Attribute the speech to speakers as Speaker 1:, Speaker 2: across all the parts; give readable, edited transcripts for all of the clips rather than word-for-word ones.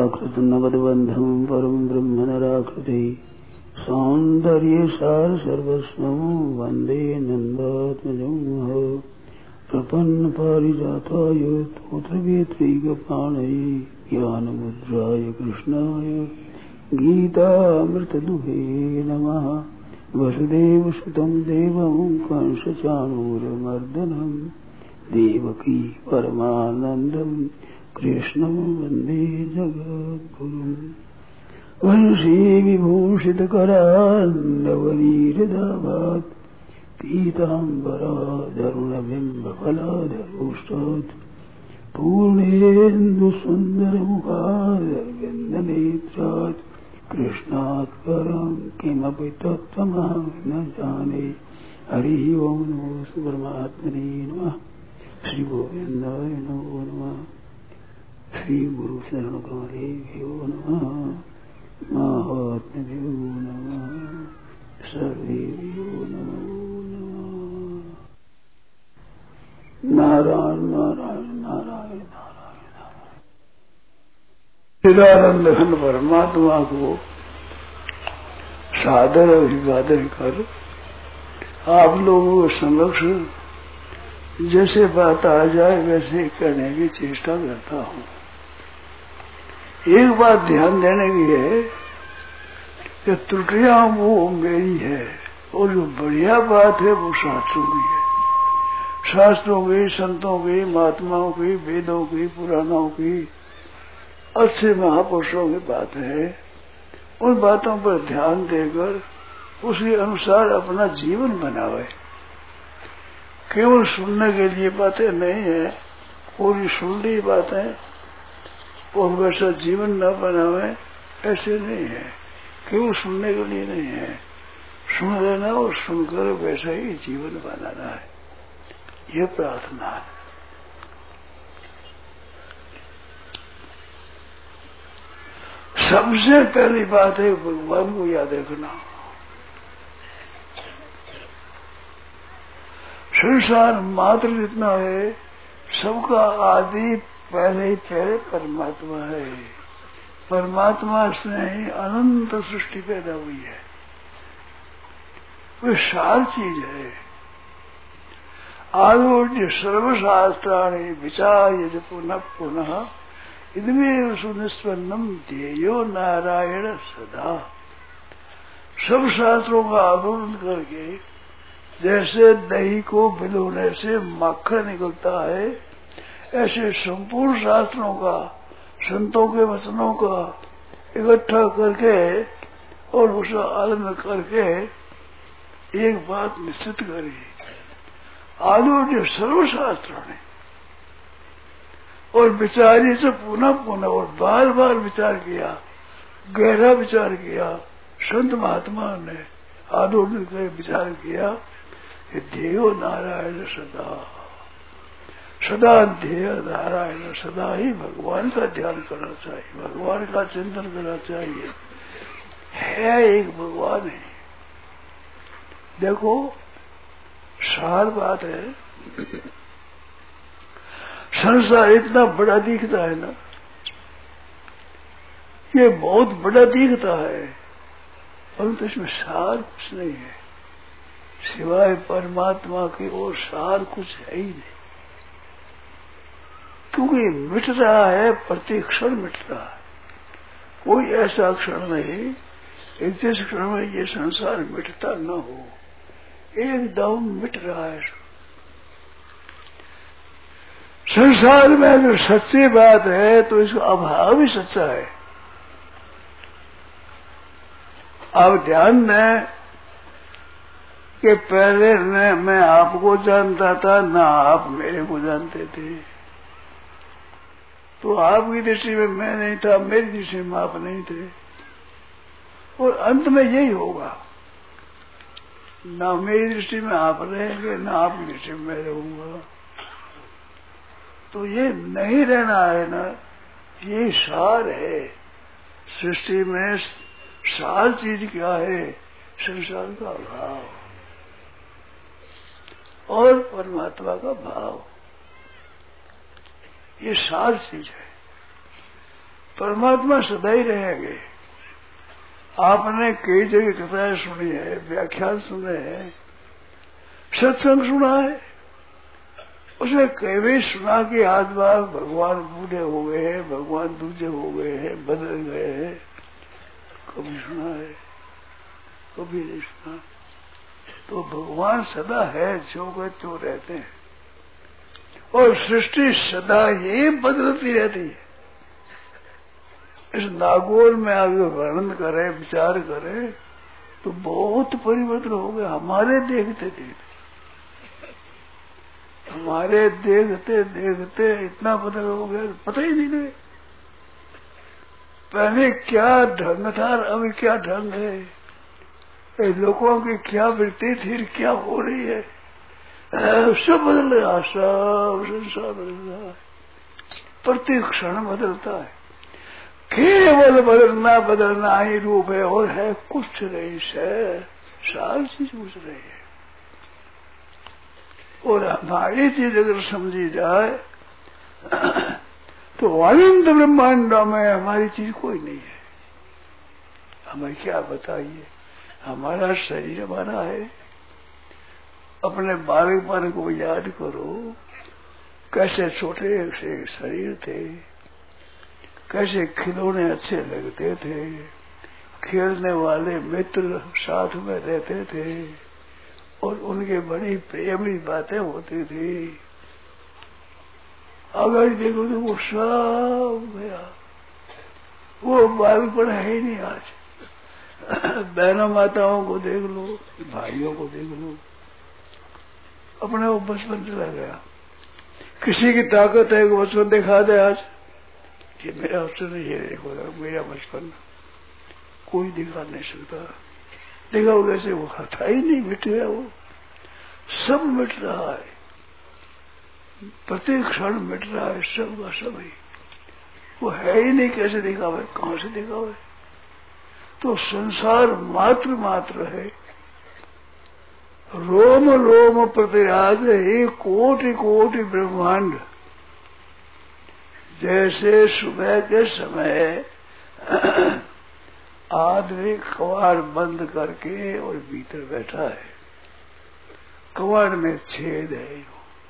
Speaker 1: प्राकृत नगदबंधम परम ब्रह्म नराकृति सौंदर्य सार सर्वस्वं वंदे नंदात्मजं प्रपन्न पारिजाताय तोत्रवेत्रैकपाणये ज्ञानमुद्राय कृष्णाय गीतामृतदुहे नमः। वसुदेवसुतं देवं कंसचाणूरमर्दनं देवकी परमानन्दं कृष्णं वन्दे जगद्गुरुम्। वंशी विभूषितकरान्नवनीरदाभात् पीताम्बरादरुणबिम्बफलाधरोष्टात् पूर्णेन्दुसुन्दरमुखादरविन्दनेत्रात् कृष्णात् परं किमपि तत्त्वमहं न जाने। हरिः ओं नमो परमात्मने नमः। श्री गोविन्दाय नमो नमः। श्री गुरु शरण कमलेभ्यो नमः। महात्म्यो नमः। सर्वेभ्यो नमो नमः। नारायण नारायण नारायण नारायण नारायण। चिदानंद घन परमात्मा को सादर अभिवादन कर आप लोगों के समक्ष जैसे बात आ जाए वैसे करने की चेष्टा करता हूँ। एक बात ध्यान देने की है कि त्रुटियां वो मेरी है और जो बढ़िया बात है वो शास्त्रों की है। शास्त्रों की, संतों की, महात्माओं की, वेदों की, पुराणों की, अच्छे महापुरुषों की बात है। उन बातों पर ध्यान देकर उसके अनुसार अपना जीवन बनावे। केवल सुनने के लिए बातें नहीं है, पूरी सुन ली बातें और वैसा जीवन न बनावे, ऐसे नहीं है। केवल सुनने के लिए नहीं है, सुन लेना और सुनकर वैसा ही जीवन बनाना है, ये प्रार्थना है। सबसे पहली बात है भगवान को याद रखना। संसार मात्र जितना है सबका आदि पहले परमात्मा है। परमात्मा से ही अनंत सृष्टि पैदा हुई है। वे सार चीज है। आलोच्य सर्वशास्त्राणि विचार्य पुनः पुनः इदमेव सुनिष्पन्नम ध्येयो नारायण सदा। सब शास्त्रों का आलोचन करके जैसे दही को भिगोने से मक्खन निकलता है, ऐसे संपूर्ण शास्त्रों का, संतों के वचनों का इकट्ठा करके और उसका आलम करके एक बात निश्चित करी। आलोच्य सर्वशास्त्र ने और विचारी से पुनः पुनः और बार बार विचार किया, गहरा विचार किया। संत महात्मा ने आलोचन कर विचार किया कि ध्येयो नारायण सदा। सदा ध्येय नारायण, सदा ही भगवान का ध्यान करना चाहिए, भगवान का चिंतन करना चाहिए। है एक भगवान है। देखो सार बात है, संसार इतना बड़ा दिखता है ना, ये बहुत बड़ा दिखता है, परंतु इसमें सार कुछ नहीं है सिवाय परमात्मा की, और सार कुछ है ही नहीं। क्योंकि मिट रहा है, प्रति क्षण मिट रहा है। कोई ऐसा क्षण नहीं एक जिस क्षण में ये संसार मिटता न हो, एकदम मिट रहा है। संसार में अगर सच्ची बात है तो इसका अभाव ही सच्चा है। आप ध्यान दें कि पहले मैं आपको जानता था, ना आप मेरे को जानते थे। तो आपकी दृष्टि में मैं नहीं था, मेरी दृष्टि में आप नहीं थे, और अंत में यही होगा। ना मेरी दृष्टि में आप रहेंगे, ना आपकी दृष्टि में मैं रहूंगा। तो ये नहीं रहना है ना, ये सार है। सृष्टि में सार चीज क्या है? संसार का भाव और परमात्मा का भाव, ये सार चीज है। परमात्मा सदा ही रहेंगे। आपने कई जगह कथाएं सुनी है, व्याख्यान सुने हैं, सत्संग सुना है, उसमें कई भी सुना कि आज बार भगवान बूढ़े हो गए हैं, भगवान दूजे हो गए हैं, बदल गए हैं। कभी सुना है? कभी नहीं सुना। तो भगवान सदा है, जो गए तो रहते हैं, और सृष्टि सदा ही बदलती रहती है। इस नागौर में आगे वर्णन करें, विचार करें तो बहुत परिवर्तन हो गया हमारे देखते देखते। हमारे देखते देखते इतना बदल हो गया, पता ही नहीं लगे पहले क्या ढंग था, अभी क्या ढंग है, लोगों की क्या वृत्ति थी, क्या हो रही है, सब बदल रहा, सब संसार बदल रहा है, प्रति क्षण बदलता है। केवल बदलना बदलना ही रूप है, और है कुछ नहीं से, सारी चीज कुछ नहीं है। और हमारी चीज अगर समझी जाए तो अनंत ब्रह्मांड में हमारी चीज कोई नहीं है। हमें क्या बताइए, हमारा शरीर हमारा है। अपने बालकपन को याद करो, कैसे छोटे से शरीर थे, कैसे खिलौने अच्छे लगते थे, खेलने वाले मित्र साथ में रहते थे, और उनके बड़ी प्रेमी बातें होती थी। अगर देखो तो वो सब गया, वो बालपन है ही नहीं आज। बहनों माताओं को देख लो, भाइयों को देख लो, अपने वो बचपन चला गया। किसी की ताकत है कि बचपन दिखा दे आज, ये मेरा बचपन, ये देखो मेरा बचपन, कोई दिखा नहीं सकता। देखा वो कैसे, वो था ही नहीं, मिट गया, वो सब मिट रहा है, प्रत्येक क्षण मिट रहा है, सब का सब ही, वो है ही नहीं। कैसे दिखावे, कहां से दिखावे? तो संसार मात्र मात्र है, रोम रोम प्रतिराज ही कोटि कोटि ब्रह्मांड। जैसे सुबह के समय आदमी कवाड़ बंद करके और भीतर बैठा है, कवाड़ में छेद है,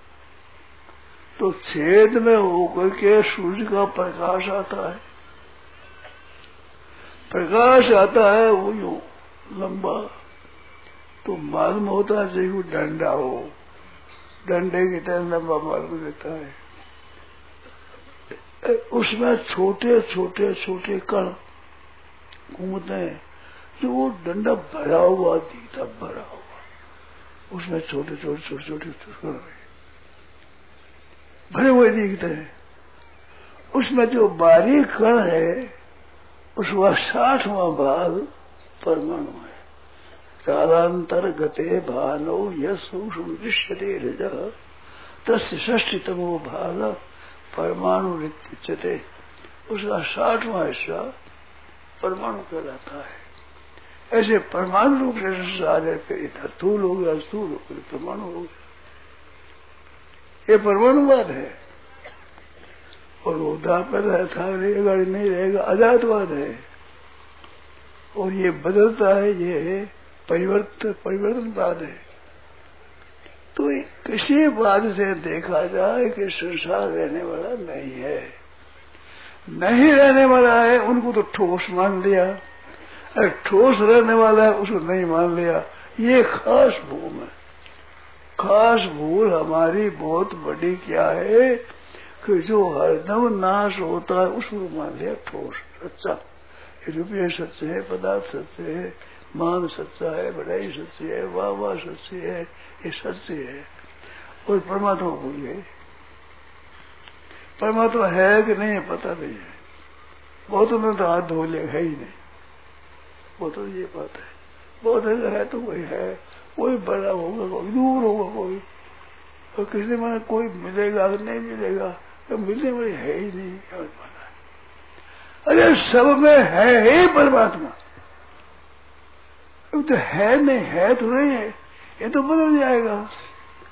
Speaker 1: तो छेद में होकर के सूर्य का प्रकाश आता है, प्रकाश आता है वो यूं लंबा, तो मालूम होता है जैसे डंडा हो, डंडे की तरह लंबा मालूम देता है। उसमें छोटे छोटे छोटे कण घूमते हैं, जो वो डंडा भरा हुआ दिखता, भरा हुआ, उसमें छोटे छोटे छोटे छोटे कण भरे हुए दिखते हैं। उसमें जो बारीक कण है उसका 60वां भाग परमाणु है। कालांतर गते भानो यसूक्ष्म दृश्यते रजः तस्य 60तमो भाग परमाणु उच्यते। उसका 60वां हिस्सा परमाणु कहलाता है। ऐसे परमाणु रूप से संसार है, फिर इधर स्थूल हो गया, स्थूल हो गया, परमाणु हो गया, ये परमाणुवाद है। और वो पैदा था, रहेगा नहीं रहेगा, अजातवाद है। और ये बदलता है, ये परिवर्तनवाद है। तो किसी बात से देखा जाए कि संसार रहने वाला नहीं है, नहीं रहने वाला है, उनको तो ठोस मान लिया, अरे ठोस रहने वाला है उसको नहीं मान लिया। ये खास भूल है। खास भूल हमारी बहुत बड़ी क्या है कि जो हरदम नाश होता है उसको मान लिया ठोस सच्चा। रुपये सच्चे है, पदार्थ सच्चे है, मान सच्चा है, बढ़ाई सच्ची है, वाह वाह सच्ची है, ये सच्चे है। और परमात्मा भूल गए। परमात्मा है कि नहीं है पता नहीं है। बहुतों ने तो हाथ धो लिया, है ही नहीं। वो तो ये बात है, बहुत है तो कोई है, कोई बड़ा होगा, कोई दूर होगा, कोई और किसी में कोई मिलेगा नहीं मिलेगा, तो मिलने वाली है ही नहीं। अरे सब में है ही परमात्मा। तो है नहीं, है तो नहीं है, ये तो बदल जाएगा।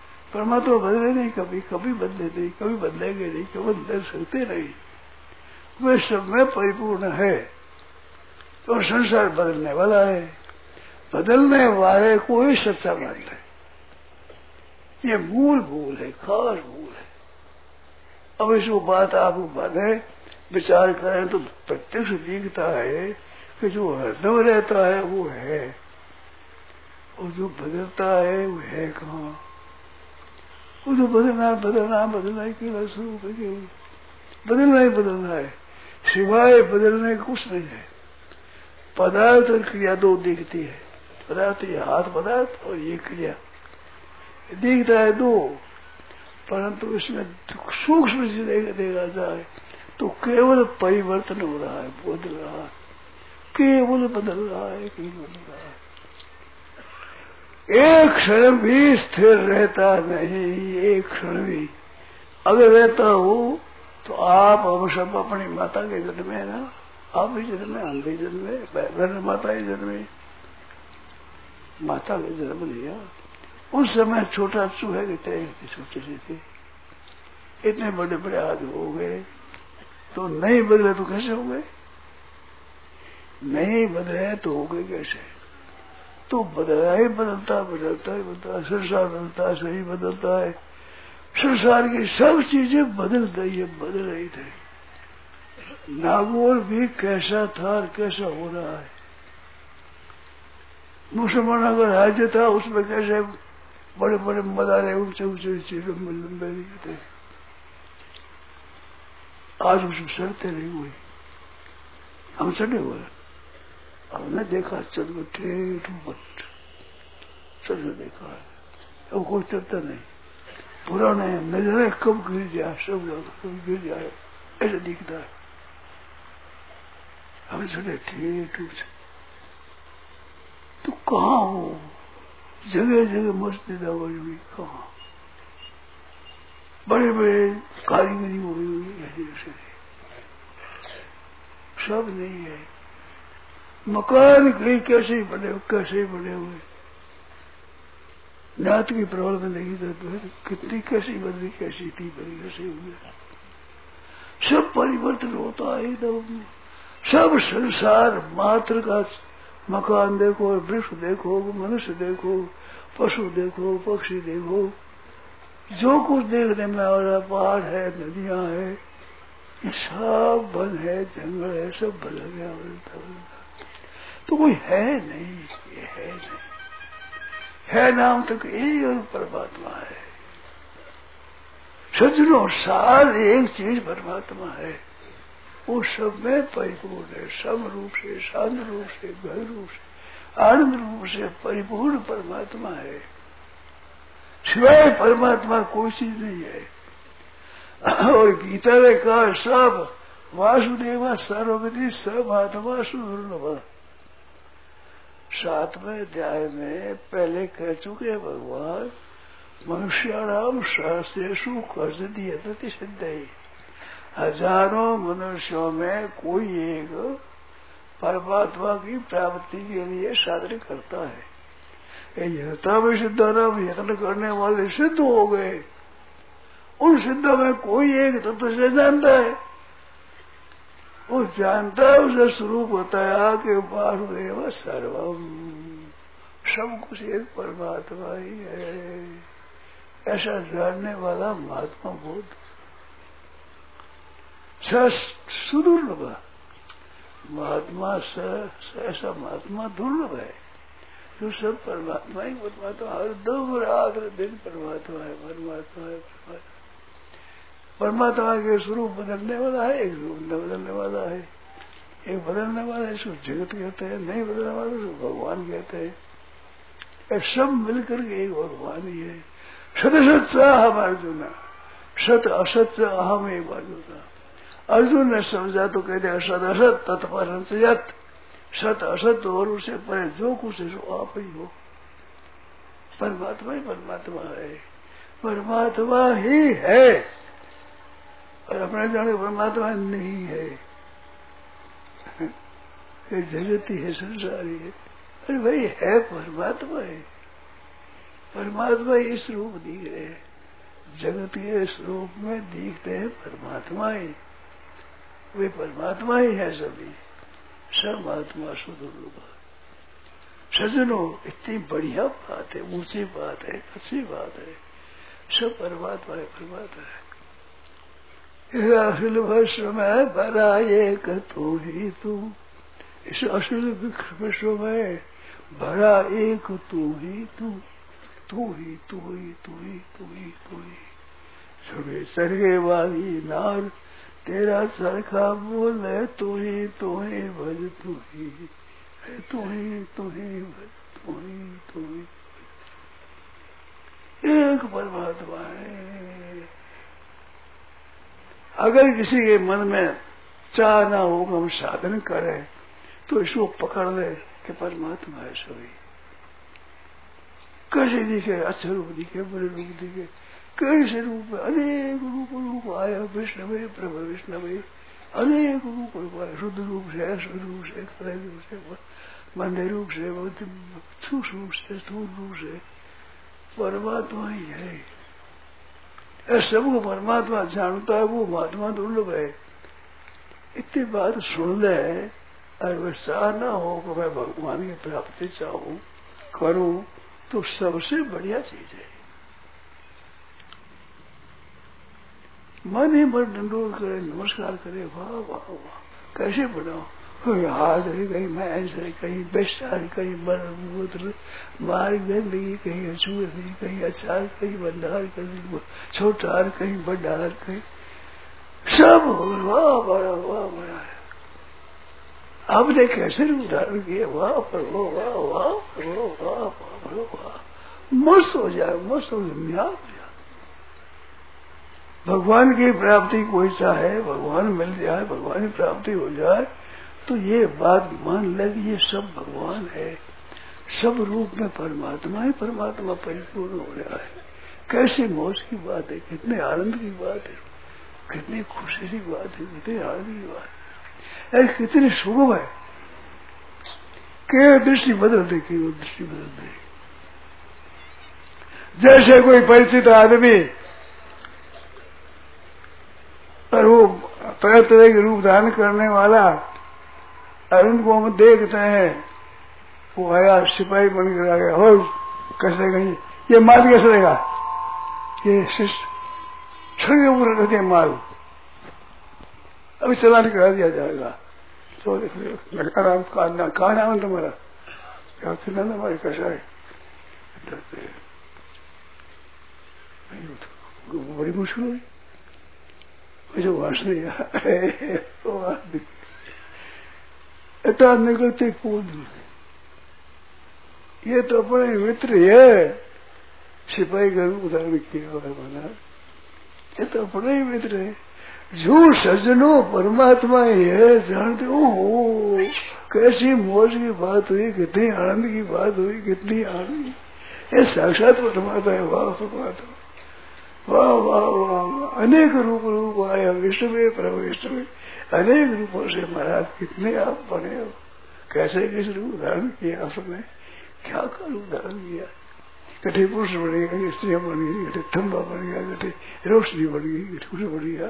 Speaker 1: परमात्मा बदले नहीं, कभी कभी बदले नहीं, कभी बदलेंगे नहीं, कभी बदल सकते नहीं। वे सब में परिपूर्ण है। तो संसार बदलने वाला है, बदलने वाले कोई सच्चा मान है। ये मूल भूल है, खास भूल है। अब इस बात आप माने विचार करें तो प्रत्यक्ष दिखता है कि जो हरदम रहता है वो है, और जो बदलता है वो है कहाँ। वो जो बदलना ही केवल स्वरूप है, केवल बदलना है, सिवाय बदलने का कुछ नहीं है। पदार्थ और क्रिया दो दिखती है, पदार्थ ये हाथ पदार्थ और ये क्रिया दिखता है दो, परंतु इसमें सूक्ष्म से देखा जाए तो केवल परिवर्तन हो रहा है, बदल रहा है, केवल बदल रहा है, केवल बदल रहा है। एक क्षण भी स्थिर रहता नहीं, एक क्षण भी अगर रहता हो तो आप हम सब अपनी माता के जन्म में ना, आप भी जन्म में, हम भी जन्म में, माता ही जन्म में, माता का जन्म लिया। उस समय छोटा चूहे के तैरते छोटे से थे, इतने बड़े बड़े आदमी हो गए, तो नहीं बदले तो कैसे हो गए? नहीं बदले तो हो गए कैसे? तो बदला ही बदलता संसार बदलता है, शरीर बदलता है, संसार की सब चीजें बदल गई है, बदल रही थी। नागौर भी कैसा था और कैसा हो रहा है। मुसलमानों का राज्य था, उसमें कैसे बड़े बड़े मदारे ऊंचे ऊंचे लंबे लंबे थे, आज उसमें शर्तें नहीं हुई, हम चढ़े हुए। हमने देखा चल ठेठ चल देखा है, अब कोई चलता नहीं, पुराने नजरे कब गिर जाए, सब लोग गिर जाए ऐसा दिखता है। हम चले ठेठ तो कहाँ हो, जगह जगह मस्जिद आवाज हुई, कहाँ बड़े बड़े कारीगरी हुई ऐसे सब नहीं है। मकान कहीं कैसे बने हुए, नाथ की प्रॉब्लम नहीं था, कितनी कैसी बदली, कैसी थी बनी, कैसे हुए, सब परिवर्तन होता है एकदम। सब संसार मात्र का मकान देखो, वृक्ष देखो, मनुष्य देखो, पशु देखो, पक्षी देखो, जो कुछ देखने में आ रहा, पहाड़ है, नदियां है, ये सब वन है, जंगल है, सब बदल गया, बदलता तो कोई है नहीं, ये है नहीं, है नाम तक यही और परमात्मा है। सज्जनों सार एक चीज परमात्मा है, वो सब में परिपूर्ण है, सम रूप से, शांत रूप से, घर रूप से, आनंद रूप से परिपूर्ण परमात्मा है। सिवाय परमात्मा कोई चीज नहीं है। और गीता ने कहा सब वासुदेवा सर्वविधि सब आत्मा सुदुर्लभ। 7वें अध्याय में पहले कह चुके भगवान, मनुष्याणाम सहस्रेषु कर्ज दिए प्रतिसिद्धि, हजारों मनुष्यों में कोई एक परमात्मा की प्राप्ति के लिए साधन करता है। यथा में सिद्धाराम यत्न करने वाले सिद्ध हो गए, उन सिद्धों में कोई एक तत्व से जानता है, वो जानता है, उसे स्वरूप बताया कि वासुदेव सर्वम, सब कुछ एक परमात्मा ही है। ऐसा जानने वाला महात्मा बहुत सुदुर्लभ, महात्मा ऐसा महात्मा दुर्लभ है जो सब परमात्मा ही परमात्मा, हर दम रात दिन परमात्मा है, परमात्मा है, परमात्मा के स्वरूप बदलने वाला है, एक रूप बदलने वाला है, एक बदलने वाला है इसको जगत कहते हैं, नहीं बदलने वाला इसको भगवान कहते हैं। सब मिलकर के एक भगवान ही है। सत हम अर्जुन, सत असत अहम एक अर्जुन। अर्जुन ने समझा तो कहते असत असत तत्पर सत असत और उसे परे जो कुछ है सो आप ही हो। परमात्मा ही परमात्मा है, परमात्मा ही है, और अपने जाने परमात्मा नहीं है, ये जगत ही है, संसार ही है। अरे भाई है परमात्मा है, परमात्मा इस रूप दिख रहे हैं, जगत के स्वरूप में दिखते हैं परमात्मा ही, वे परमात्मा ही है सभी, सब आत्मा सुदुर्लभ। सज्जनों, इतनी बढ़िया बात है, ऊंची बात है, अच्छी बात है, सब परमात्मा है, परमात्मा है। अखिल विश्व में भरा एक तू ही तू, इस अखिल विश्व में भरा एक तू ही तू, तू ही तू ही तू ही तू ही तू ही। सुबह सरगे वाली नार तेरा चरखा बोले तू ही भज तू ही, तू ही भज तू ही। एक परमात्मा है। अगर किसी के मन में चाह ना हो हम साधन करें तो इसको पकड़ ले कि परमात्मा है सभी। कैसे दिखे, अच्छे रूप दिखे, बुरे रूप दिखे, कैसे रूप, अनेक रूप आया विष्णु प्रभु विष्णु अनेक रूप आया, शुद्ध रूप से, अशुद्ध रूप से, खड़े रूप से, मंदे रूप से, सूक्ष्म रूप से, स्थूल रूप से, परमात्मा ही है। सबको परमात्मा जानता है, वो महात्मा दुर्लभ है। इतनी बात सुन ले और वैसा ना हो कि मैं भगवान की प्राप्ति चाहूं करूं, तो सबसे बढ़िया चीज है। मन ही मन दंडोत करे, नमस्कार करे, वाह वाह वाह, कैसे बनाओ, हाथ है, कहीं मैंस है, कहीं बेस्टार, कहीं बल मार गंदगी, कहीं अछूती, कहीं अचार, कहीं भंडार, कहीं छोटार, कहीं बडार, कहीं सब वाह बड़ा, वाह बड़ा है। आपने कैसे रूप धारण किया, वाह पर वो, वाह वाह पर वो, वाह वाह पर वाह, मस्त हो जाए, मस्त हो जाए। भगवान की प्राप्ति कोई चाहे, भगवान मिल जाए, भगवान की प्राप्ति हो जाए, तो ये बात मान ले कि ये सब भगवान है, सब रूप में परमात्मा ही परमात्मा परिपूर्ण हो रहा है। कैसी मौज की बात है, कितने आनंद की बात है, कितनी खुशी की बात है, कितनी आनंद की बात है, अरे कितनी सुगम है। क्या दृष्टि बदल दे, कि वो दृष्टि बदल दे। जैसे कोई परिचित आदमी और वो तरह तरह के रूप धारण करने वाला, और उनको हम देखते हैं, वो आया सिपाही बन कर आ गया, और कैसे गई ये माल कैसे देगा, ये छड़े ऊपर रखे माल, अभी चलान करा दिया जाएगा। तो लड़का नाम कहा नाम है तुम्हारा, क्या नाम हमारे कैसा है, बड़ी मुश्किल हुई जो वासने निकलते कूद, ये तो अपने मित्र है, सिपाही का रूप धारण किया हुआ बना, ये तो अपने ही मित्र है। जो सज्जनों परमात्मा ही है, जानते हो कैसी मौज की बात हुई, कितनी आनंद की बात हुई, कितनी आनंद, ये साक्षात परमात्मा है। वाह परमात्मा, वाह वाह वाह, अनेक रूप आया विश्व में, प्रभु विश्व में, अनेक रूपों से महाराज कितने आप बने हो, कैसे किस रूप धारण किया आपने, क्या का रूप धारण किया, कटे पुरुष बन गया, कटे स्त्रियां बन गई, कटे थम्बा बन गया, कटे रोशनी बन गई, कटे कुछ बन गया,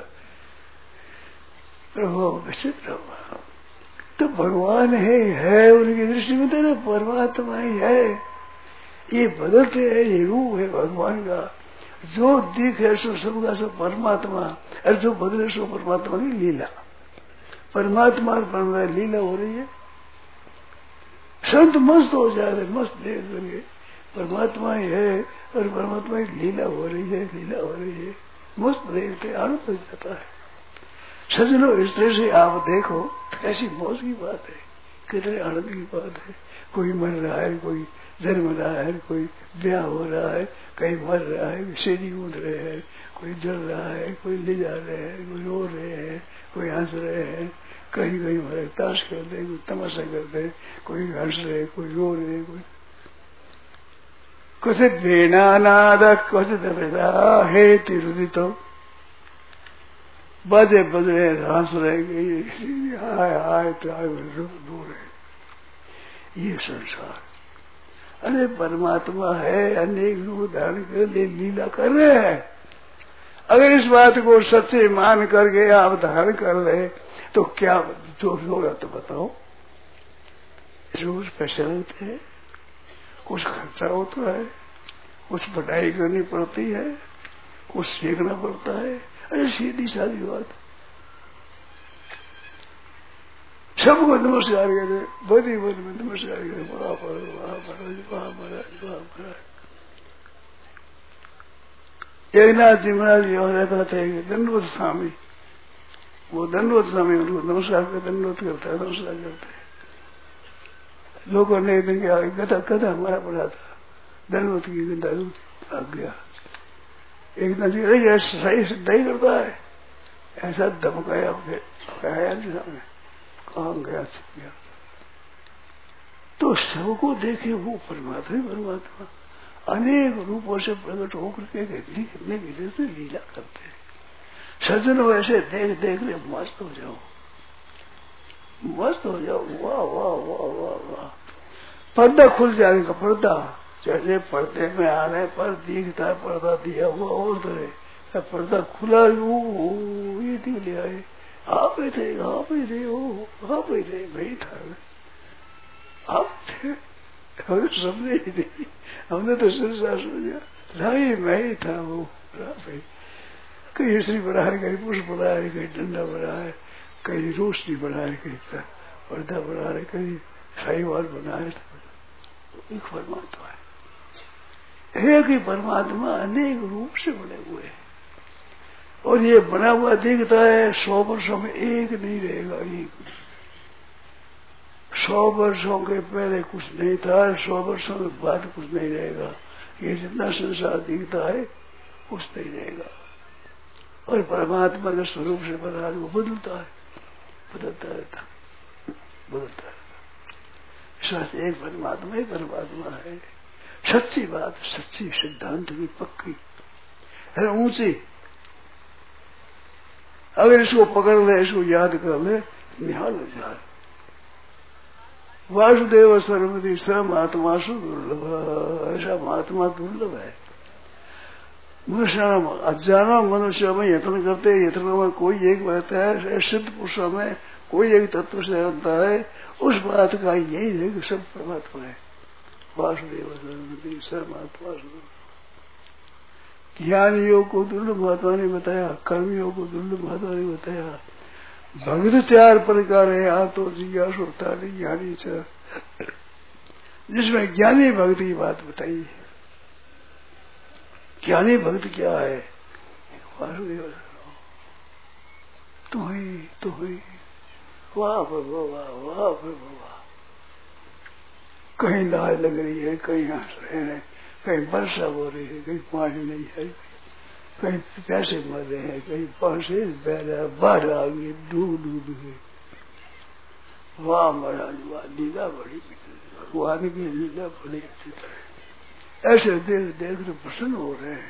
Speaker 1: प्रभु विचित्र। तो भगवान है उनकी दृष्टि में तो परमात्मा ही है। ये बदलते है, ये रूप है भगवान का, जो दिख है सो सबका सब परमात्मा, और जो बदले सो परमात्मा की लीला, परमात्मा परमात्मा लीला हो रही है। संत मस्त हो जा रहे, मस्त देख करके परमात्मा ही है और परमात्मा की लीला हो रही है, लीला हो रही है, मस्त देखते आनंद हो जाता है। सज्जनों, इस तरह से आप देखो कैसी मौज की बात है, कितने आनंद की बात है। कोई मर रहा है, कोई जन्म रहा है, कोई ब्याह हो रहा है, कहीं मर रहा है, सीढ़ी कूद रहे हैं, कोई जल रहा है, कोई ले जा रहे हैं, कोई रो रहे हैं, कोई हंस रहे हैं, कहीं कहीं हमारे ताश करते हैं, कोई तमाशा करते हैं, कोई हंस रहे, कोई रो रहे, कोई क्वचित वीणानाद क्वचित हे तिरुदितो, बजे बज रहे, हंस रहे, हाय हाय रो रहे। ये संसार, अरे परमात्मा है, अनेक रूप धारण कर ले लीला कर रहे हैं, अगर इस बात को सच्चे मान करके आप धारण कर ले तो क्या दोष होगा तो बताओ। रोज पैसे लगते हैं, कुछ खर्चा होता है, कुछ पढ़ाई करनी पड़ती है, कुछ सीखना पड़ता है। अरे सीधी सादी बात, सबको नमस्कार करे, बड़ी बड़ी में नमस्कार करे, वाह महाराज। एक नाथ जी महाराज जी रहता था दंडवत स्वामी, वो दंडवत स्वामी उनको नमस्कार करते, दंडवत करता है, नमस्कार करते हैं। लोगों ने एक दिन के आगे गधा हमारा पड़ा था, दंडवत की गंदा भाग गया। एक दिन ऐसा सही सिद्धा ही करता है, ऐसा धमकाया आया सामने, कहाँ गया छिप गया। तो सबको देखे वो परमात्मा परमात्मा अनेक रूपों से प्रकट होकर के कितने विधि से लीला करते हैं। सज्जनों ऐसे देख देख ले मस्त हो जाओ, मस्त हो जाओ। वाह वाह वाह वाह वाह। पर्दा खुल जाएगा, पर्दा जैसे पर्दे में आने पर दिखता है, पर्दा दिया हुआ और तरह पर्दा खुला ये दिख लिया है। आप ही थे, आप ही थे, आप ही थे, भाई था आप थे, हमें समझे ही नहीं, हमने तो संसार सोचा नहीं मैं ही था वो भाई। कहीं श्री बना है, कहीं पुष्प बना है, कहीं डंडा बना है, कहीं रोशनी बना है, कहीं पर्दा बना है, कहीं साईवाल बना है। एक परमात्मा है, एक ही परमात्मा अनेक रूप से बने हुए हैं। और ये बना हुआ दिखता है, 100 वर्षों में एक नहीं रहेगा। एक 100 वर्षों के पहले कुछ नहीं था, 100 वर्षों के बाद कुछ नहीं रहेगा। ये जितना संसार दिखता है कुछ नहीं रहेगा। और परमात्मा के स्वरूप से बना वो बदलता है, बदलता रहता, बदलता रहता। एक परमात्मा ही परमात्मा है। सच्ची बात, सच्ची सिद्धांत की पक्की है, ऊंची। अगर इसको पकड़ ले, इसको याद कर ले, निहाल हो जाए। वासुदेव सर्वति स महात्मासु दुर्लभ, ऐसा महात्मा दुर्लभ है। मनुष्य अजाना मनुष्य में यत्न करते, यत्न में कोई एक रहता है, सिद्ध पुरुषों में कोई एक तत्व से रहता है। उस बात का यही है कि सब परमात्मा है। वासुदेव सर्वति स महात्मासु। ज्ञान योग को दुर्लभ महात्मा ने बताया, कर्म योग को दुर्लभ महात्मा ने बताया। भक्त 4 प्रकार है, आप तो जिज्ञासु होता नहीं ज्ञानी से, जिसमें ज्ञानी भक्त की बात बताई। ज्ञानी भक्त क्या है? वासुदेव तो ही वाह प्रभु वाह, वाह प्रभु वाह। कहीं लाज लग रही है, कहीं हंस रहे हैं, कहीं वर्षा हो रही है, कहीं पानी नहीं है, कहीं पैसे मर रहे हैं, कहीं पासे बह रहा है, बाढ़ आ गई, डूब गई। वाह महाराज वाह, लीला बड़ी भगवान की लीला बड़ी अच्छी तरह। ऐसे देख देख तो प्रसन्न हो रहे हैं।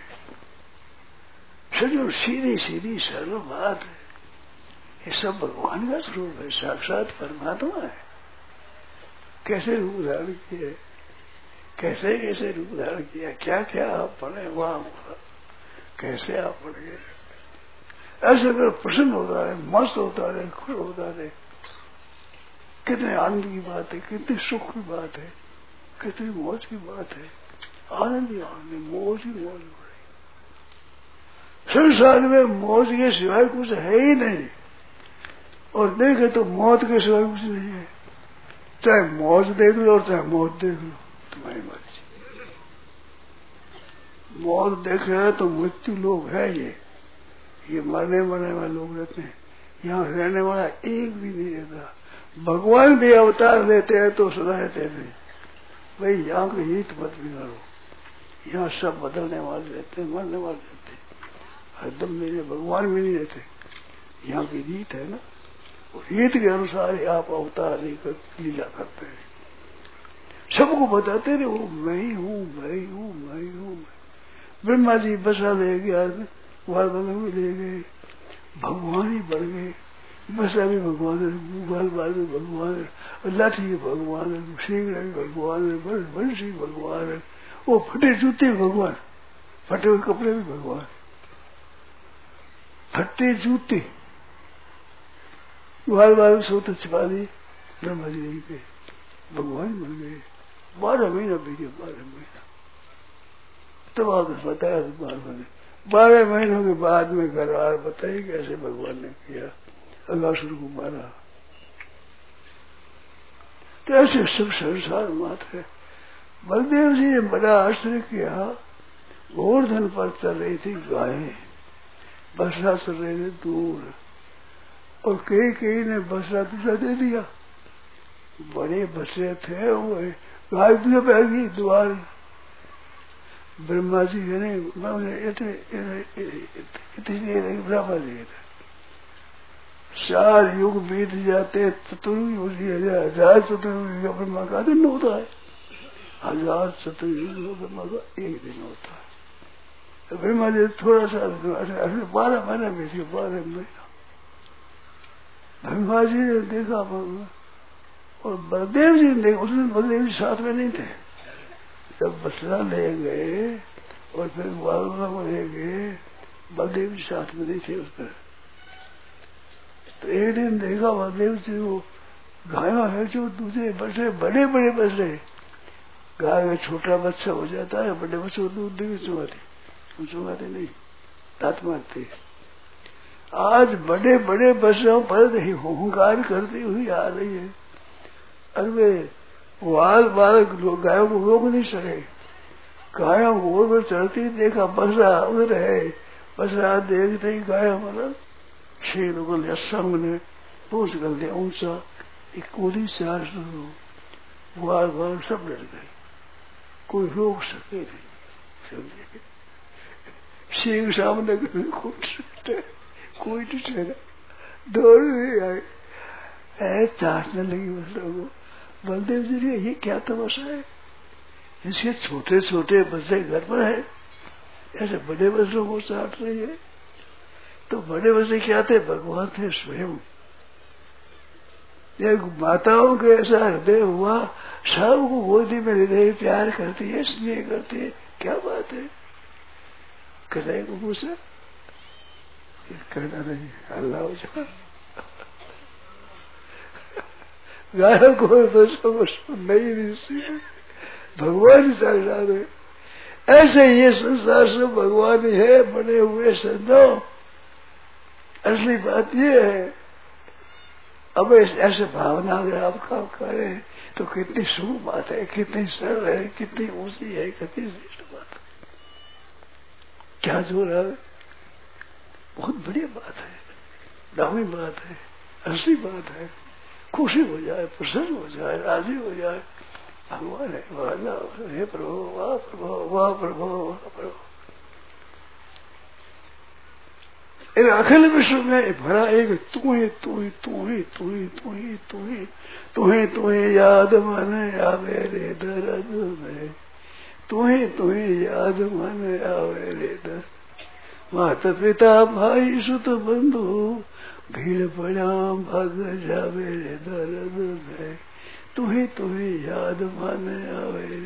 Speaker 1: सजो सीधी सीधी सरल बात है, ये सब भगवान का स्वरूप है, साक्षात परमात्मा है। कैसे रूप धारण किए, कैसे कैसे रूप धारण किया, क्या क्या आप पढ़े, वाह कैसे आप पढ़ गए। ऐसे अगर प्रसन्न होता है, मस्त होता है, खुश होता है, कितने आनंद की बात है, कितनी सुख की बात है, कितनी मौज की बात है। आनंद ही आनंद, मौज ही मौज हो रही। संसार में मौज के सिवाय कुछ है ही नहीं, और देखे तो मौत के सिवाय कुछ नहीं है। चाहे मौज देख लो और चाहे मौत देख लो, तुम्हारी मर्जी। मौत देखे तो मृत्यु लोग है, ये मरने मरने वाले लोग रहते हैं। यहाँ रहने वाला एक भी नहीं रहता। भगवान भी अवतार लेते हैं तो सदा रहते हैं भाई यहाँ का हित मत बिगाड़ो। यहाँ सब बदलने वाले रहते हैं, मरने वाले रहते हैं, हरदम मेरे भगवान भी नहीं रहते। यहाँ की रीत है ना, और रीत के अनुसार ही आप अवतार लेकर लीला करते हैं। सबको बताते रहे वो मैं ही हूँ, मैं ही हूँ, मैं ही हूँ। ब्रह्मा जी बसा ले गया, बाल में ले गए, भगवान ही बढ़ गए। बसा भी भगवान है, बाल भी भगवान है, लाठी भी भगवान है, सिंगड़ा भी भगवान है, बंसी भगवान है, वो फटे जूते भगवान, फटे हुए कपड़े भी भगवान। फटते जूते बाल बाल सोते छिपा दिए। ब्रह्मा जी नहीं गए, भगवान बन गए। 12 महीना बीते, 12 महीना तब आकर बताया 12 महीनों के बाद में घर आ बताइए कैसे भगवान ने किया, अगासुर को मारा। तो ऐसे सब संसार मात्र है। बलदेव जी ने बड़ा आश्चर्य किया। गोवर्धन पर चल रही थी गायें, बसरा चल रहे थे दूर, और कई ने बसरा दूसरा दे दिया। बड़े बसरे थे वो, गाय दूसरे पे आ गई द्वार। ब्रह्मा जी ने ब्रह्मा जी 4 युग बीत जाते, चतुर्युग 1000 चतुर्युग ब्रह्मा का दिन होता है। 1000 चतुर्युग ब्रह्मा का एक दिन होता है। तो ब्रह्मा जी थोड़ा सा 12 महीने में थे, 12 महीना ब्रह्मा जी ने देखा और बलदेव जी ने देखा। उसमें बलदेव जी साथ में नहीं थे। जब बसरा ले गए और फिर बालवा को ले गए, बलदेव जी साथ में नहीं थे उसमें। तो एक दिन देखा बलदेव जी वो गायों है जो दूसरे बछड़े, बड़े बड़े बछड़े, गाय का छोटा बच्चा हो जाता है, बड़े बच्चे को दूध देवी चुंगाते नहीं, दांत मारते। आज बड़े बड़े बछड़ों पर हुंकार करती हुई आ रही है। अरे वे वाल बाल गायों को रोक नहीं सके। गायों गोर में चढ़ती देखा बसरा उधर है। बसरा देखते ही गायों मतलब शेर को लिया सामने, पूछ कर लिया ऊंचा, एक कूदी 4 शुरू, वाल बाल सब डर गए, कोई रोक सके नहीं। शेर सामने कोई नहीं चला, दौड़ नहीं आए, ऐसे चाटने लगी बसरा को। बलदेव जी ने ये क्या तमाशा है, इसके छोटे छोटे बच्चे घर पर है, ऐसे बड़े बच्चों को चाट रही है। तो बड़े बच्चे क्या थे, भगवान थे स्वयं। एक माताओं के ऐसा हृदय हुआ, सबको गोदी में हृदय प्यार करती है, स्नेह करती है, क्या बात है। कन्हैया को पूछा, कहना नहीं, अल्लाह हो जाए गायों को बच्चों को सुन नहीं सी, भगवान साक्षात है। ऐसे ये संसार सब भगवान ही है बने हुए संजो। असली बात ये है। अब ऐसे भावना अगर आप काम करें तो कितनी शुभ बात है, कितनी सरल है, कितनी ऊंची है, कितनी श्रेष्ठ बात है। क्या जो रहा है बहुत बढ़िया बात है, दामी बात है, असली बात है। खुशी हो जाए, प्रसन्न हो जाए, राजी हो जाए, भगवान है, वाला हे प्रभु, वाह प्रभु, वाह प्रभु, वाह प्रभु। एक अखिल विश्व में भरा एक तू ही तू ही तू ही तू ही तू ही तू ही तू ही तू ही याद मन आवे रे दर्द में, तू ही याद मन आवे रे दर्द। माता पिता भाई सुत बंधु भीड़ पड़ा भाग जावे रे दर्द में, तू ही याद मन आवे।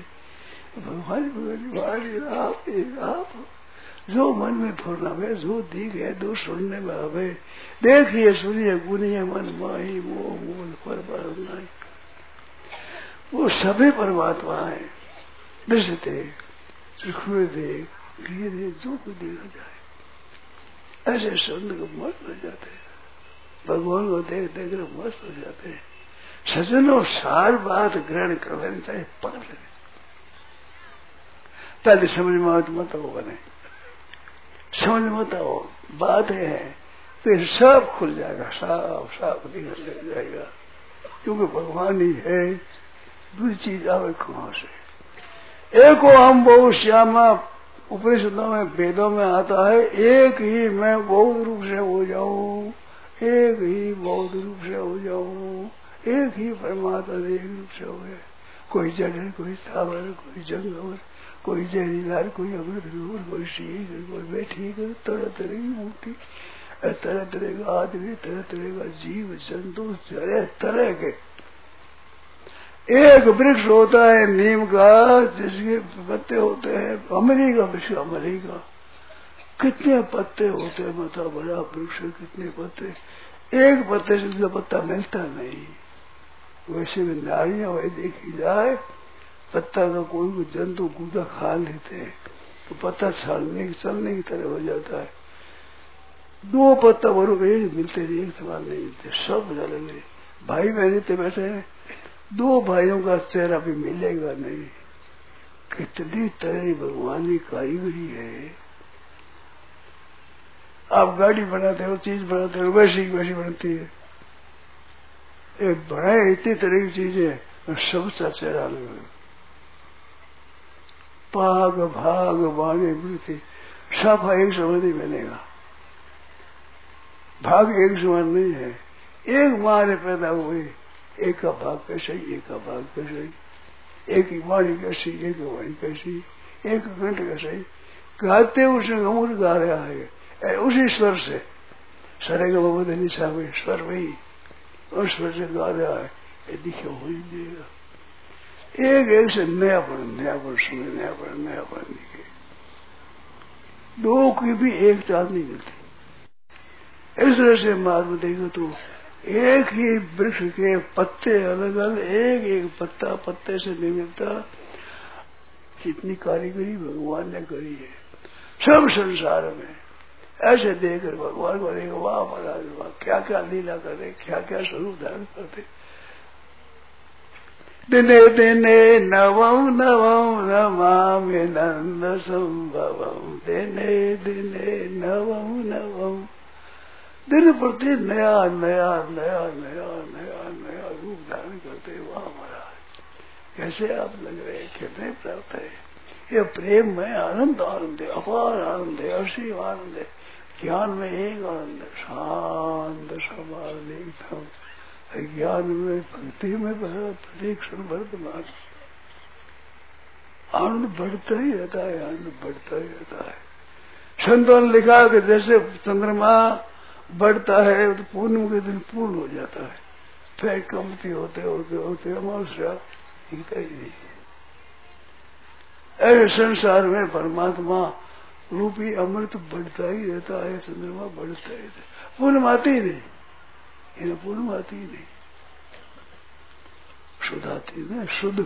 Speaker 1: भगवान आप जो मन में फुरनावे, जो दिखे दो सुनने में आवे, देखिए सुनिए गुनिए मन माही वो मूल पर नहीं। वो सभी परमात्मा है, दृश्यते सुखदे धीरे जो को देखा जाए। ऐसे संत को मस्त हो जाते हैं, भगवान को देख देख कर मस्त हो जाते हैं। सज्जनों सार बात ग्रहण कर लेनी चाहिए, पकड़ लेनी। पहले समझ में आओ तो मत हो बने, समझ मत आओ बात है, फिर सब खुल जाएगा, साफ साफ दिख जाएगा। क्योंकि भगवान ही है, दूसरी चीज आवे कहां से। एको हम बहु श्यामा उपनिषदों में वेदों में आता है, एक ही मैं बहुत रूप से हो जाऊं, एक ही बहुत रूप से हो जाऊं, एक ही परमात्मा एक रूप से हो गए। कोई जड़, कोई सावर, कोई जंगल, कोई जहरीला, कोई अमृत रूप, कोई शीख, कोई बैठी, तरह तरह की मूर्ति, तरह तरह का आदमी, तरह तरह का जीव जंतु, तरह तरह के। एक वृक्ष होता है नीम का, जिसके पत्ते होते हैं अमली का वृक्ष, अमली का कितने पत्ते होते हैं, मथा बड़ा वृक्ष, कितने पत्ते, एक पत्ते से दूसरा पत्ता मिलता नहीं। वैसे भी नारियां वही देखी जाए, पत्ता का कोई भी जंतु कूदा खा लेते हैं तो पत्ता चलने की तरह हो जाता है। दो पत्ता बरोबर एक मिलते नहीं, एक समान नहीं मिलते, सब अलग है। भाई बहन बैठे हैं, दो भाइयों का चेहरा भी मिलेगा नहीं। कितनी तरह भगवान की कारीगरी है। आप गाड़ी बनाते हो, चीज बनाते हो, वैसी बनती है। एक बनाए इतनी तरह की चीजें, सबका चेहरा अलग। पाग भाग बागे वृत्ति साफा एक समान नहीं बनेगा। भाग एक समान नहीं है। एक माँ ने पैदा हुए, एक का भाग कैसे, एक का भाग कैसे, एक की वाणी कैसी, एक की वाणी कैसी, एक घंट कैसे गाते उसने गमुर गा रहा है उसी स्वर से, सरे का बबधनी साहब स्वर वही उस स्वर से गा रहा है। ये दिखे हो ही देगा। एक से नया पर सुने, नया पर दिखे। दो की भी एक चाँद नहीं मिलती। इस तरह से मार्ग देखो तो एक ही वृक्ष के पत्ते अलग अलग, एक एक पत्ता पत्ते से नहीं मिलता। कितनी कारीगरी भगवान ने करी है सब संसार में। ऐसे देखकर भगवान को देखो, वाह महाराज वाह, क्या क्या लीला करे, क्या क्या स्वरूप धारण करते। दिने दिने नवम नवम नमामि नंद संभवम, दिने दिने नवम नवम, दिन प्रति नया नया नया नया नया नया रूप धारण करते। वाह महाराज, कैसे आप लग रहे, कितने प्राप्त है। ये प्रेम में आनंद आनंद है, अपार आनंद है, असीम आनंद है। ज्ञान में एक आनंद है, शांत समाधि एकदम। ज्ञान में भक्ति में प्रत्येक क्षण वर्तमान आनंद बढ़ता ही रहता है, आनंद बढ़ता ही रहता है। संतों ने लिखा कि जैसे चंद्रमा बढ़ता है तो पूर्णिमा के दिन पूर्ण हो जाता है, फिर कमती होते होते होते अमावस्या दिखता ही नहीं। ऐसे संसार में परमात्मा रूपी अमृत बढ़ता ही रहता है, चंद्रमा बढ़ता ही रहता है। पूर्णिमा आती ही नहीं, इन्हें पूर्णिमा आती ही नहीं, शुद्ध आती है, शुद्ध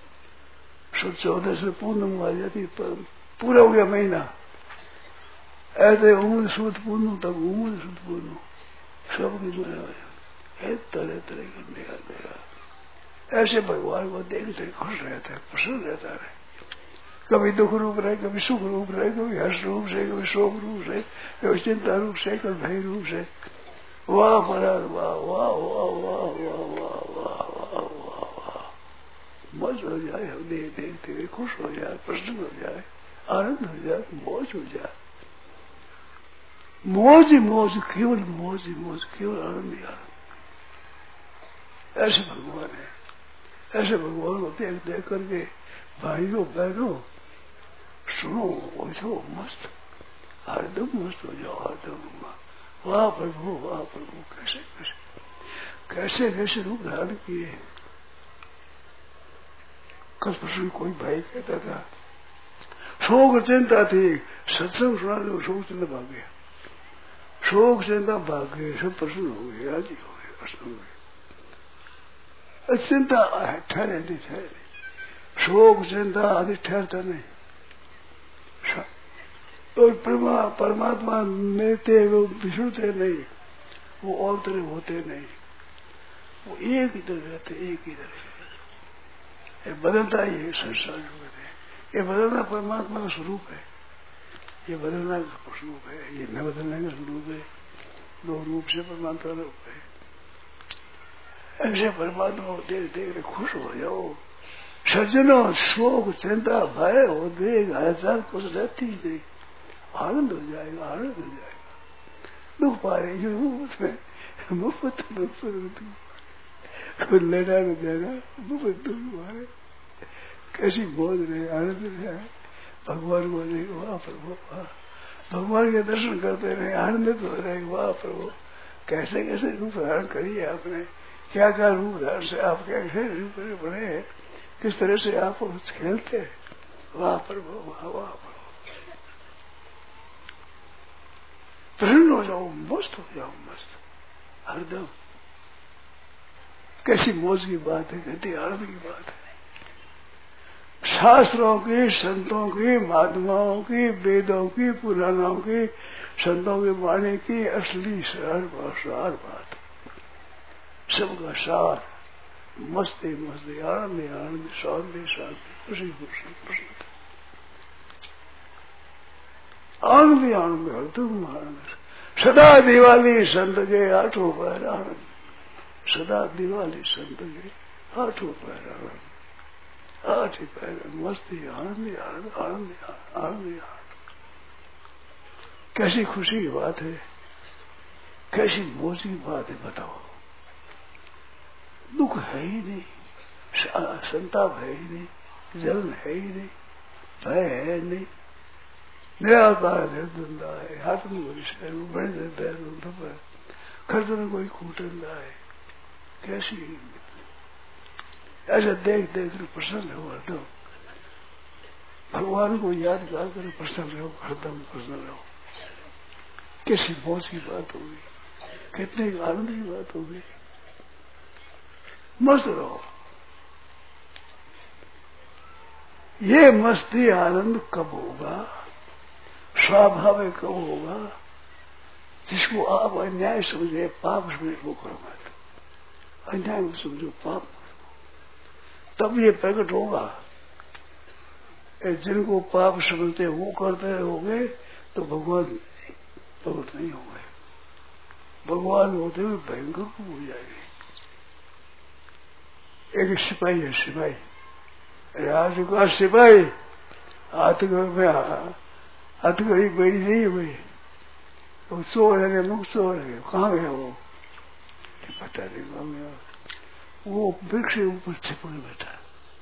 Speaker 1: 14 से पूर्णिमा आ जाती, पूरा हो गया महीना। ऐसे उम्र शुद्ध पूर्ण तब उम्र शुद्ध पूर्ण सब तरह तरह के नया। ऐसे भगवान को देखते खुश रहता है, प्रसन्न रहता है। कभी दुख रूप रहे, कभी सुख रूप रहे, कभी हर्ष रूप से, कभी शोक रूप से, कभी चिंता रूप से, कभी भय रूप से। वाह महाराज वाह वाह वाह वाह वाह वाह वाह वाह वाह वाह, मौज हो जाए, हम देखते हुए खुश हो जाए, प्रसन्न हो जाए, आनंद हो जाए, मौज हो जाए। मौज ही मौज, केवल मौज ही मौज, केवल आनंद ही आनंद। ऐसे भगवान है। ऐसे भगवान को देख देख करके भाइयों बहनों सुनो, उठो, मस्त, हरदम मस्त हो जाओ, हरदम। वाह प्रभु वाह प्रभु, कैसे कैसे कैसे कैसे रूप धारण किए। कल परसों कोई भाई कहता था शोक चिंता थी, सत्संग सुना दो, शोक चिंता भाग गया, शोक चिंता भाग गए, सब प्रसन्न हो गए, राजी हो गए, प्रसन्न हो गए। चिंता ठहरे नहीं, ठहरे शोक चिंता आदि ठहरता नहीं। और परमात्मा मिलते वो बिछड़ते नहीं, वो और तरह होते नहीं, वो एक ही तरह रहते, एक ही तरह। ये बदलता ही है संसार जो ये बदलना परमात्मा का स्वरूप है, ये बदलना का स्वरूप है, ये न बदलने का स्वरूप है। दो रूप से परमात्मा रूप है। ऐसे परमात्मा को देख देख खुश हो जाओ। सज्जनों शोक चिंता भय हो देख ऐसा कुछ रहती ही नहीं, आनंद हो जाएगा, आनंद हो जाएगा। दुख पा रहे मुफ्त कुछ लेना न देना, मुफ्त दुख पा रहे, कैसी मौज रहे, आनंद रहे। भगवान को देखो, वाह प्रभु वाह, भगवान के दर्शन करते रहे, आनंदित हो रहे, वाह प्रभु कैसे कैसे रूप धारण करिए आपने, क्या क्या रूप धारण से आप कैसे रूप बने हैं, किस तरह से आप खेलते हैं। वाह प्रभु वाह वाह प्रभु। प्रसन्न हो जाओ, मस्त हो जाओ, मस्त हरदम। कैसी मौज की बात है, कहती आनंद की बात है। शास्त्रों की, संतों की, महात्माओं की, वेदों की, पुराणों की, संतों की वाणी की असली सार बात, सबका सार, मस्ती मस्ती, आनंद आनंद, शांति शांति, खुशी खुशी खुशी, आनंद आनंद, हरदम आनंद। सदा दिवाली संत के आठों पैर आनंद, सदा दिवाली संत के आठों पैर आनंद, आठ ही पैर मस्ती, आनंद आनंद, आनंद आनंद। कैसी खुशी की बात है, कैसी मौज की बात है, बताओ। दुख है ही नहीं, संताप है ही नहीं, जलन है ही नहीं, भय है नहीं, निराकार निर्दंदा है, हाथ में कोई शहर बड़े देता है, खर्च में कोई कूटंदा है। कैसी ऐसा देख देख कर प्रसन्न हो, हरदम भगवान को याद कर प्रसन्न रहो, हरदम प्रसन्न रहो। कैसी मौज की बात होगी, कितने आनंद की बात होगी, मस्त रहो। ये मस्ती आनंद कब होगा, स्वाभाविक कब होगा, जिसको आप अन्याय समझे, पाप समझे, वो करो मत। अन्याय को समझो, पाप, तब ये प्रकट होगा। जिनको पाप समझते वो करते रहोगे तो भगवान प्रकट नहीं होंगे, भगवान होते हुए भयंकर हो जाएंगे। एक सिपाही है, सिपाही, राज का सिपाही, हथकड़ी बेड़ी नहीं हुई, वो चोर है, मुख चोर है, कहाँ गया वो, पता नहीं कहाँ गया। वो वृक्ष के ऊपर छिपक बैठा,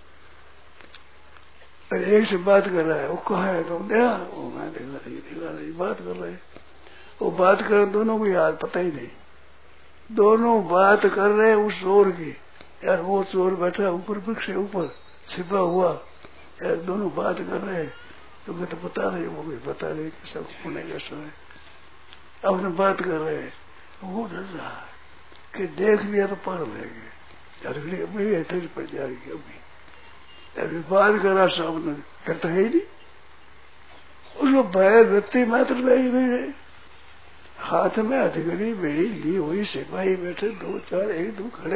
Speaker 1: अरे एक से बात कर रहा है, वो कहा है, तो देखा, वो मैं देखा नहीं, बात कर रहे, वो बात कर, दोनों को यार पता ही नहीं, दोनों बात कर रहे उस चोर की। यार वो चोर बैठा ऊपर वृक्ष के ऊपर छिपा हुआ, यार दोनों बात कर रहे हैं, तो मैं तो पता नहीं, वो भी पता नहीं कैसा होने कैसा है, अपने बात कर रहे हैं। वो डर रहा है कि देख लिया तो पार लेंगे, अभी ऐसे पड़ जाएगी, अभी बात करा सामने करता है ही नहीं, उसको भय वृत्ति मात्र नहीं है। हाथ में हथकड़ी बेड़ी ली हुई सिपाही बैठे, दो चार एक दो खड़े,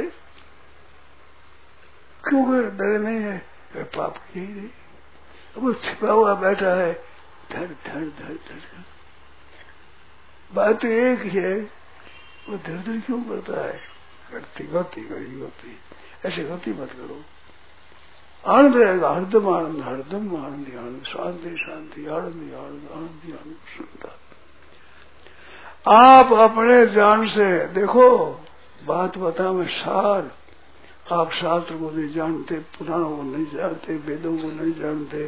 Speaker 1: क्यों कर डर नहीं है, पाप की ही नहीं, वो छिपा हुआ बैठा है, धड़ धड़ धड़ धड़। बात तो एक ही है, वो धड़ धड़ क्यों करता है, करती गति करी होती, ऐसे गति मत करो। आनंद रहेगा, हरदम आनंद, हरदम आनंद आनंद, शांति शांति, आनंद आनंद, आनंद आनंद, सुनता। आप अपने ज्ञान से देखो, बात बता मैं सार, आप शास्त्र को नहीं जानते, पुराणों को नहीं जानते, वेदों को नहीं जानते,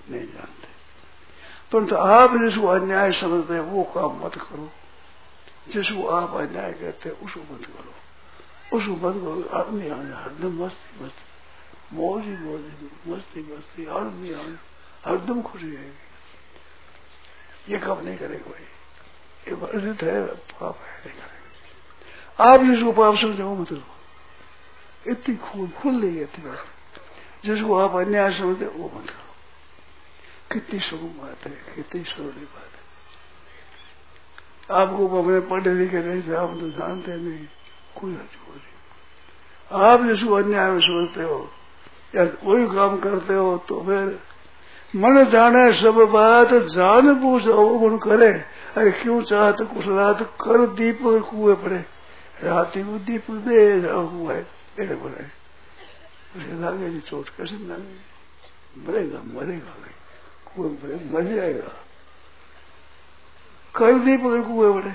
Speaker 1: परंतु आप जिसको अन्याय समझते हैं वो काम मत करो, जिसको आप अन्याय कहते हैं उसको मत करो, उसको मत करो। आनंद आनंद, हरदम मस्ती मस्ती, मौज ही मौज, मस्ती मस्ती, आनंद आनंद, हरदम खुशी रहेगी। ये कब नहीं करेगा भाई, ये वर्जित है, पाप है, नहीं करेगा। आप जिसको पाप समझो वो मत करो, इतनी खुल लेगी इतनी बात, जिसको आप अन्याय समझते वो मत करो। कितनी सुगम बात है, कितनी सोनी बात है। आपको अपने पढ़े लिखे नहीं थे, आप तो जानते नहीं, कोई हर्ज नहीं। आप जिसको अन्याय में समझते हो या कोई काम करते हो तो फिर मन जाने सब बात, जान पूछ अवगुण करे, अरे क्यों चाहते कुछ रात कर दीप कुएं पड़े, राती को दीप दे हुआ है, तेरे बड़े उसे लागे चोट कैसे लागे, मरेगा मरेगा, कुएं पड़े मर जाएगा, कर दीप कुएं पड़े,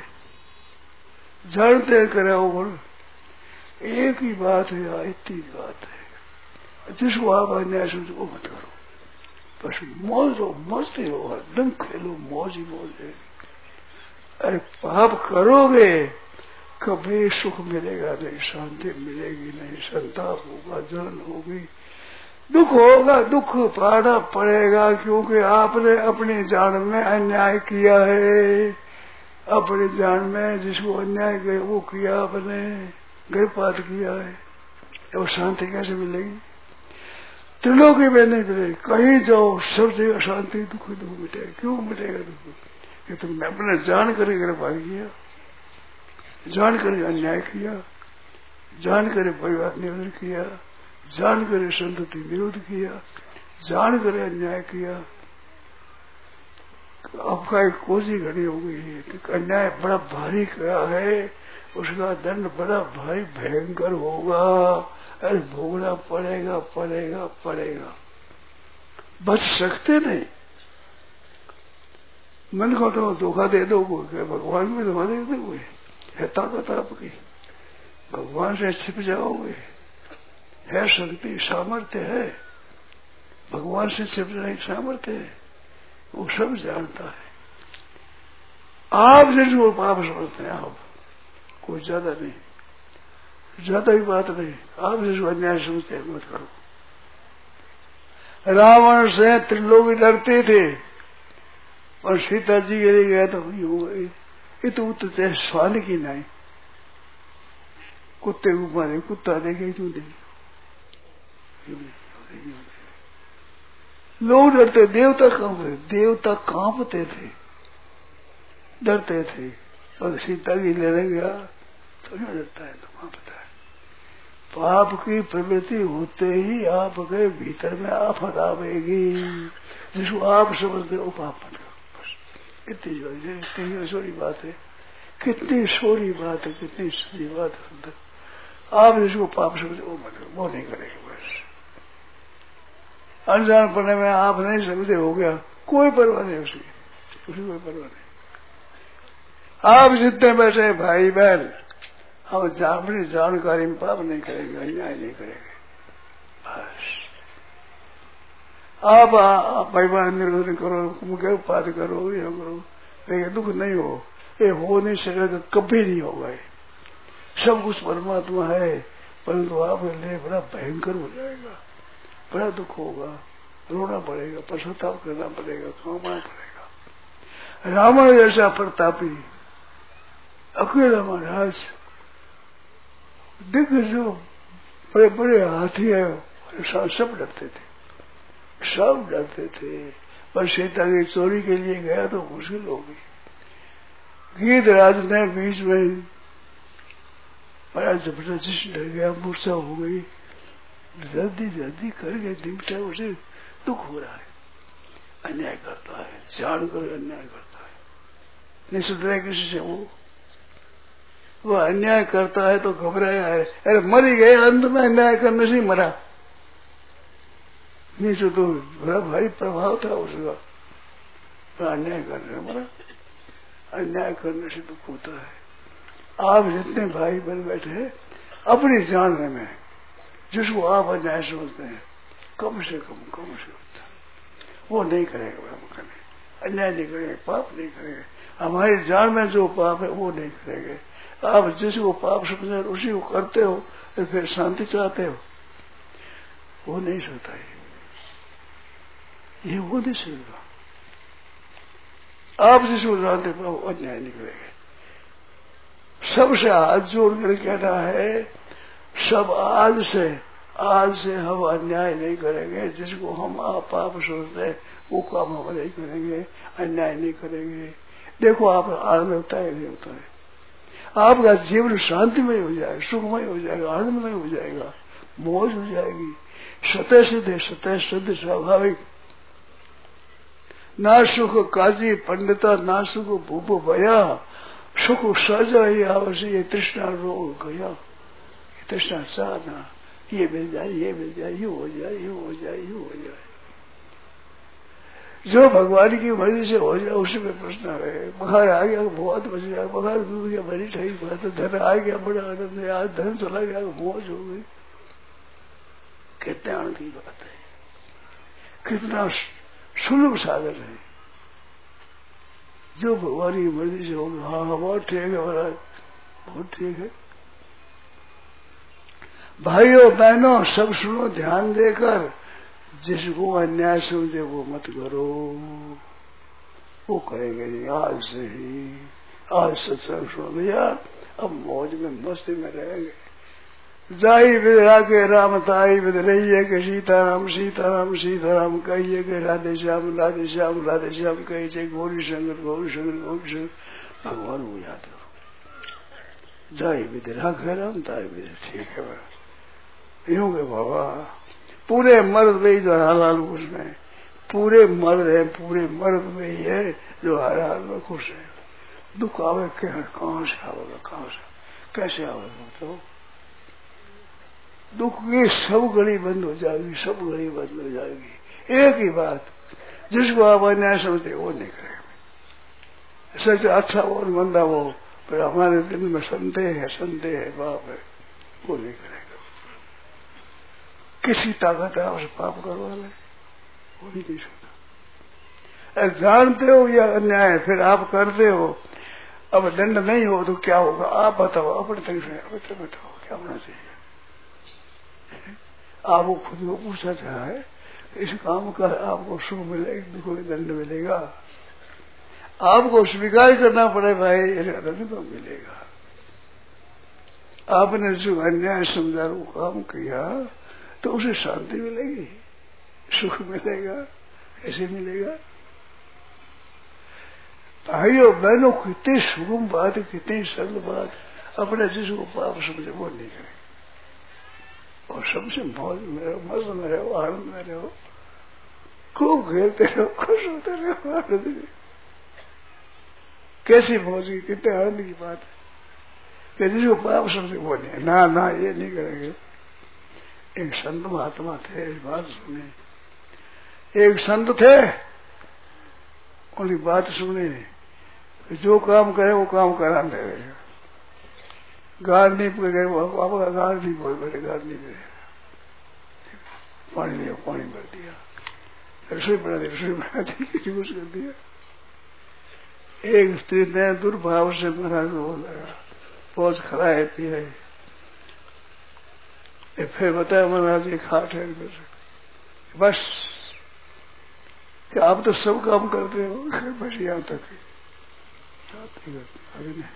Speaker 1: जानते करे अवगुण। एक ही बात है, इतनी बात है, जिसको आप अन्याय समझो वो मत करो, बस मौज हो, मस्ती हो, हरदम खेलो, मौज ही मौज है। अरे पाप करोगे कभी सुख मिलेगा नहीं, शांति मिलेगी नहीं, संताप होगा, जलन होगी, दुख होगा, दुख पाना पड़ेगा, क्योंकि आपने अपनी जान में अन्याय किया है। अपने जान में जिसको अन्याय गए वो किया, अपने गर्भपात किया है, वो शांति कैसे मिलेगी? त्रिलोकी में नहीं मिलेगी। कहीं जाओ सब जगह शांति, दुख दुख मिटेगा। क्यों मिटेगा दुख? कि तुमने अपने जान कर गर्भपात किया, जान कर अन्याय किया, जान कर परिवार निवेदन किया, जान कर संतति विरोध किया, जान कर अन्याय किया। आपका एक कोसी घड़ी हो गई है कि अन्याय बड़ा भारी क्या है, उसका दंड बड़ा भारी भयंकर होगा, अरे भोगना पड़ेगा पड़ेगा पड़ेगा, बच सकते नहीं। मन को तो धोखा दे दो, भगवान में धोखा दे दोगे, है ताकत आपकी, भगवान से छिप जाओगे, है शक्ति सामर्थ्य है, भगवान से छिपने की सामर्थ्य है, वो सब जानता है। आप जो पाप समझते हैं आप, कोई ज्यादा नहीं, ज्यादा ही बात नहीं, आप जो अन्याय समझते हैं मत करो। रावण से त्रिलोकी डरते थे और सीता जी के लिए गया तो वही हो गई। ये तो उत्तर सवाल की नहीं, कुत्ते को मारे, कुत्ता देखे क्यों नहीं? लोग डरते, देवता कांपते, देवता कांपते थे, डरते थे। और सीता की लेने गया तो नहीं डरता है, तो कांपता है। पाप की प्रवृत्ति होते ही आपके भीतर में आफत आवेगी, जिसको आप समझते हो पाप मत करो। बस इतनी छोटी बात है, कितनी छोटी बात है, कितनी सही बात है। आप जिसको पाप समझते वो मत करो, वो नहीं करेंगे। बस अनजान पढ़ने में आप नहीं समझते, हो गया, कोई परवाह नहीं उसकी, कोई परवाह नहीं। आप जितने बैठे भाई बहन, हम अपनी जानकारी में पाप नहीं करेंगे, अन्याय नहीं करेंगे। बस आप परिवार निर्वहन करो, मुख्य पाठ करो, ये करो, लेकिन दुख नहीं हो, ये हो नहीं सकेगा, कभी नहीं होगा। सब कुछ परमात्मा है, परंतु आपके लिए बड़ा भयंकर हो जाएगा, बड़ा दुख होगा, रोना पड़ेगा, पश्चाताप करना पड़ेगा, कामना पड़ेगा। रावण जैसा प्रतापी अकेला महाराज, दिग्गजों बड़े बड़े हाथी है, सब डरते थे, सब डरते थे। पर सीता की चोरी के लिए गया तो मुश्किल हो गई। गीधराज ने बीच में बड़ा जबरदस्त डर गया, मूर्छा हो गई, जल्दी जल्दी करके निपटा, उसे दुख हो रहा है, अन्याय करता है, जानकर अन्याय करता है, नहीं सुधरा किसी से। वो अन्याय करता है तो घबराया है, अरे मर ही गए, अंत में अन्याय करने से मरा, नहीं तो बड़ा भारी प्रभाव था उसका, अन्याय करने मरा। अन्याय करने से दुख होता है। आप जितने भाई बन बैठे हैं, अपनी जानने में जिसको आप अन्याय समझते हैं, कम से कम वो नहीं करेगा, हम करें अन्याय नहीं करेंगे, पाप नहीं करेंगे। हमारी जान में जो पाप है वो नहीं करेंगे। आप जिसको पाप समझे उसी को करते हो, तो फिर शांति चाहते हो, वो नहीं सकता है, ये वो नहीं सकता। आप जिसको जानते हो वो अन्याय नहीं करेंगे। सबसे हाथ जोड़ कर कहना है, सब आज से हम अन्याय नहीं करेंगे, जिसको हम आप पाप सोचते हैं वो काम हम नहीं करेंगे, अन्याय नहीं करेंगे। देखो आप आनंद होता है नहीं होता है, आपका जीवन शांतिमय हो जाएगा, सुखमय हो जाएगा, आनंदमय हो जाएगा, मौज हो जाएगी, स्वतः सिद्ध स्वतः शुद्ध स्वाभाविक। ना सुख काजी पंडिता, ना सुख भूप भया, सुख सजा ही आवश्यक, ये तृष्णा रोग गया, तृष्णा साधना, ये मिल जाए, ये मिल जाए, यू हो जाए, यू हो जाए, यू हो जाए। जो भगवान की मर्जी से हो जाए उसी में प्रश्न है। बुखार आ गया बहुत बच गया, बुखार दूर गया बड़ी ठीक बात है, धन आ गया बड़ा आनंद है, आज धन चला गया मौज हो गई, कितने आनंद की बात है, कितना सुलभ साधन है। जो भगवान की मर्जी से होगा, हाँ बहुत ठीक है महाराज, बहुत ठीक है। भाइयों बहनों सब सुनो ध्यान देकर, जिसको अन्याय समझे वो मत करो, वो करेंगे नहीं। आज से ही आज सत्संग सुन लिया, अब मौज में मस्ती में रहेंगे। जाई विद रागे राम ताई विद रहिए के सीताराम सीताराम सीताराम कहिए के राधे श्याम राधे श्याम राधे श्याम कहिए गौरी शंकर गौरी शंकर गौरी शंकर भगवान को याद करो। जाई विद रागे राम ताई विद, ठीक है यूं के बाबा पूरे मर्द में जो हाल उसमें पूरे मर्द है, पूरे मर्द में ही है जो हर हाल में खुश है। दुख आवे कहाँ से आवेगा, कहाँ से कैसे आवेगा, तो दुख की सब गली बंद हो जाएगी, सब गली बंद हो जाएगी। एक ही बात, जिसको आप अन्याय समझते वो नहीं करेंगे। सच अच्छा वो मंदा वो, पर हमारे दिल में संदेह है बाप है, वो नहीं करेगा। किसी ताकत है उसे पाप करवा ले, वो नहीं दे सकता। जानते हो या अन्याय है, फिर आप करते हो, अब दंड नहीं हो तो क्या होगा आप बताओ, अपने तक से बताओ क्या होना चाहिए। आपको खुद को पूछा चाहे इस काम का आपको सुख मिलेगा, दुख में दंड मिलेगा, आपको स्वीकार करना पड़े भाई, इसका दंड तो मिलेगा। आपने जो अन्याय समझा वो काम किया तो उसे शांति मिलेगी, सुख मिलेगा, ऐसे मिलेगा। भाइयों बहनों कितनी सुगम बात, कितनी सरल बात, अपने जिसको पाप समझे वो नहीं करे और सबसे मौज में रहो, मस्त में रहो, आनंद में रहो, खूब खेलते रहो, खुश होते रहो, आनंद में। कैसी मौज की, कितने आनंद की बात है कि जिसको पाप समझे वो नहीं, ना ना ये नहीं करेंगे। एक संत महात्मा थे, इस बात सुने, एक संत थे, उनकी बात सुने, जो काम करे वो काम करा देगा, गाड़ नहीं पड़े वो आपका गाड़ नहीं पड़े, गाड़ नहीं पड़े, पानी लिया पानी भर दिया, रसोई बना दी यूज कर दिया। एक स्त्री ने दुर्भाव से महाराज को बोला, पौध खड़ा है पी है, फिर बताया महाराज ये खाट है, बस कि आप तो सब काम करते हो, बस यहाँ तक आगे नहीं,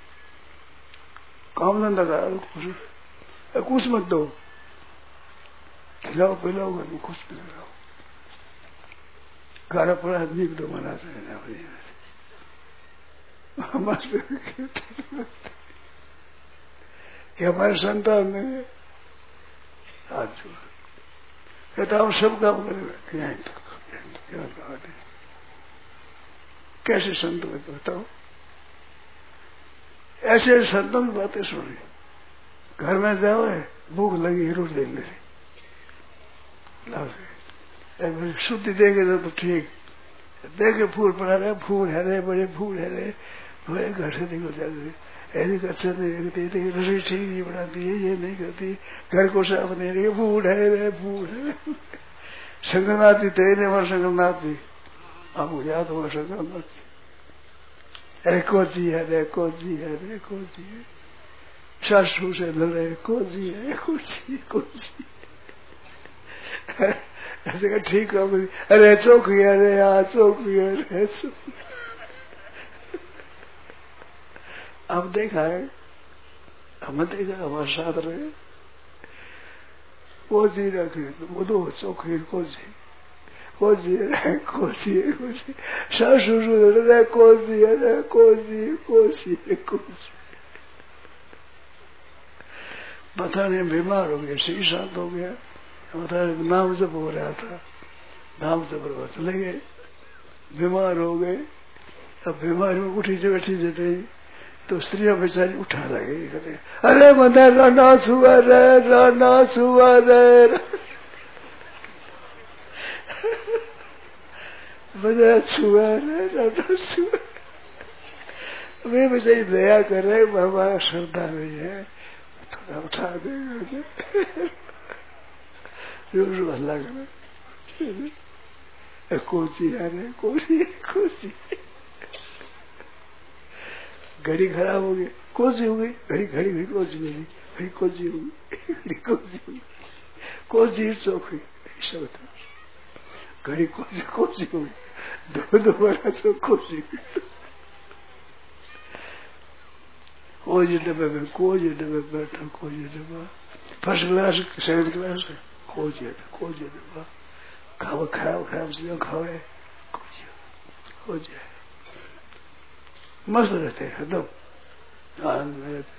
Speaker 1: काम धंधा करा, कुछ मत दो, खिलाओ पिलाओ, घर में कुछ भी लगाओ, गारा पड़ा आदमी को तो मना ये हमारे संतान ने हाथ जोड़ कहता हम सब काम करें, यहीं तक कैसे संत में बताओ। ऐसे संतों की बातें सुनी, घर में जाओ भूख लगी रोटी दे ले, शुद्धि देखे तो ठीक, देखे फूल पड़ा रहे, फूल हरे बड़े फूल हरे, बड़े घर से निकल जाते, ऐसी अच्छा नहीं रखती, रसोई ठीक नहीं बनाती है, ये नहीं करती, घर को साफ नहीं रही, फूल है फूल है। शंकरनाथ जी तेरे बार शंकरनाथ जी आपको याद होगा, शंकरनाथ जी अरे कोजी है रे कोजी है रे कोजी है, सासू से लड़े कोजी है कोजी कोजी, ऐसे का ठीक है, अरे चौकी है रे यहाँ चौकी है रे चौकी। अब देखा है, हमें देखा हमारे साथ रहे, कोजी रखे वो दो चौकी कोजी कोजी है कोजी है कोजी, सासू से कोजी है कोजी कोजी है कोजी। पता नहीं बीमार हो गया, सी शांत हो गया, पता नाम जब हो रहा था, नाम जब चले गए, बीमार हो गए। अब बीमारी में उठी जो बैठी देते तो स्त्रियां बेचारी उठा लगे, कहते अरे मना राना छुआ रे राना छुआ रे, मना छुआ रे राना छुआ, वे बेचारी दया कर रहे, हमारा श्रद्धा नहीं है, थोड़ा उठा देगा, रोज हल्ला करे, कोची है रे कोची कोची, घड़ी खराब हो गई, कोची हो गई, घड़ी घड़ी घड़ी कोची हो गई, घड़ी कोची हो गई, घड़ी कोची हो गई, कोची चौक हुई, ऐसा बता, घड़ी कोची कोची हो गई, दो बार तो कोची, कोई डब्बे में कोई डब्बे बैठा, कोई डब्बा फर्स्ट क्लास सेकंड क्लास है, कोई डब्बा खाओ खाओ खाओ जियो खावे, कोई मस्त रहते हैं एकदम आनंद में रहते।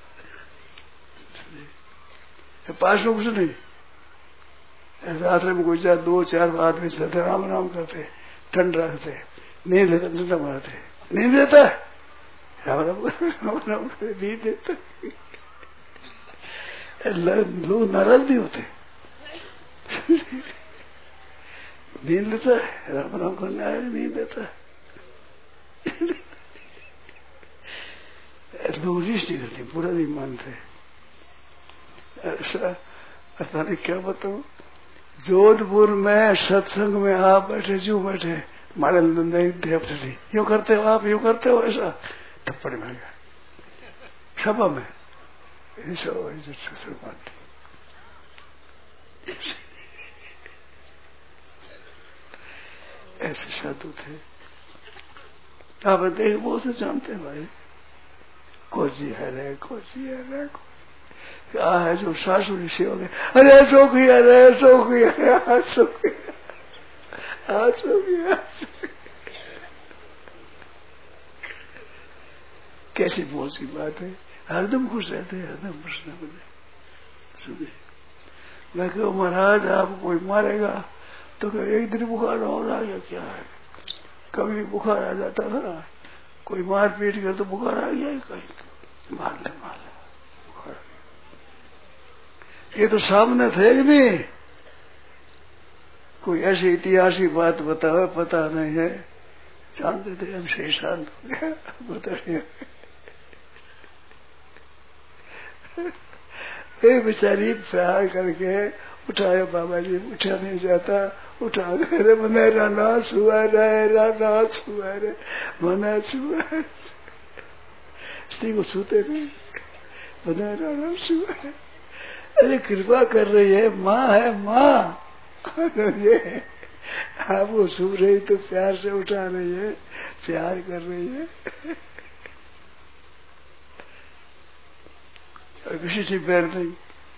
Speaker 1: पास में कुछ नहीं, रात्रि में कोई चार 2-4 आदमी चलते राम राम करते, ठंड रखते, नींद लेते, ठंडा मारते, नींद देता है राम राम करते, नींद देता। लोग नाराज नहीं होते, नींद लेता है, राम राम करने आए नींद देता है। लोग रीस नहीं करते, बुरा नहीं मानते। ऐसा पता नहीं क्या बताऊं, जोधपुर में सत्संग में आप बैठे जो बैठे, मारे नहीं यूं करते हो आप, यूं करते हो ऐसा, थप्पड़ में गया सभा में ऐसे साधु थे। आप देख बहुत से जानते हैं भाई, कोजी है रे, कोजी है रे, क्या है जो सासू की सेवा के, अरे सोखिया रे, सोखिया रे, सोखिया कैसी बहुत की बात है, हरदम खुश रहते हैं, हरदम खुश रहते। मैं कहूँ महाराज आपको कोई मारेगा तो क्या एक दिन बुखार हो रहा है क्या है, कभी बुखार आ जाता था, कोई मार पीट कर तो बुखार आ गया, कहीं मार ले बुखार। ये तो सामने थे कि नहीं, कोई ऐसी इतिहासी बात बताओ, पता नहीं है, जानते थे हम सही शांत हो गया, बताइए। बेचारी प्यार करके उठाया, बाबा जी उठा नहीं जाता, उठा रे मने राना छुआ रे, राना छुआ रे, मना छुआ, स्त्री को छूते नहीं, मने राना छुआ रे। अरे कृपा कर रही है, माँ है माँ, ये आपको छू रही तो प्यार से उठा रही है, प्यार कर रही है, और किसी से प्यार नहीं।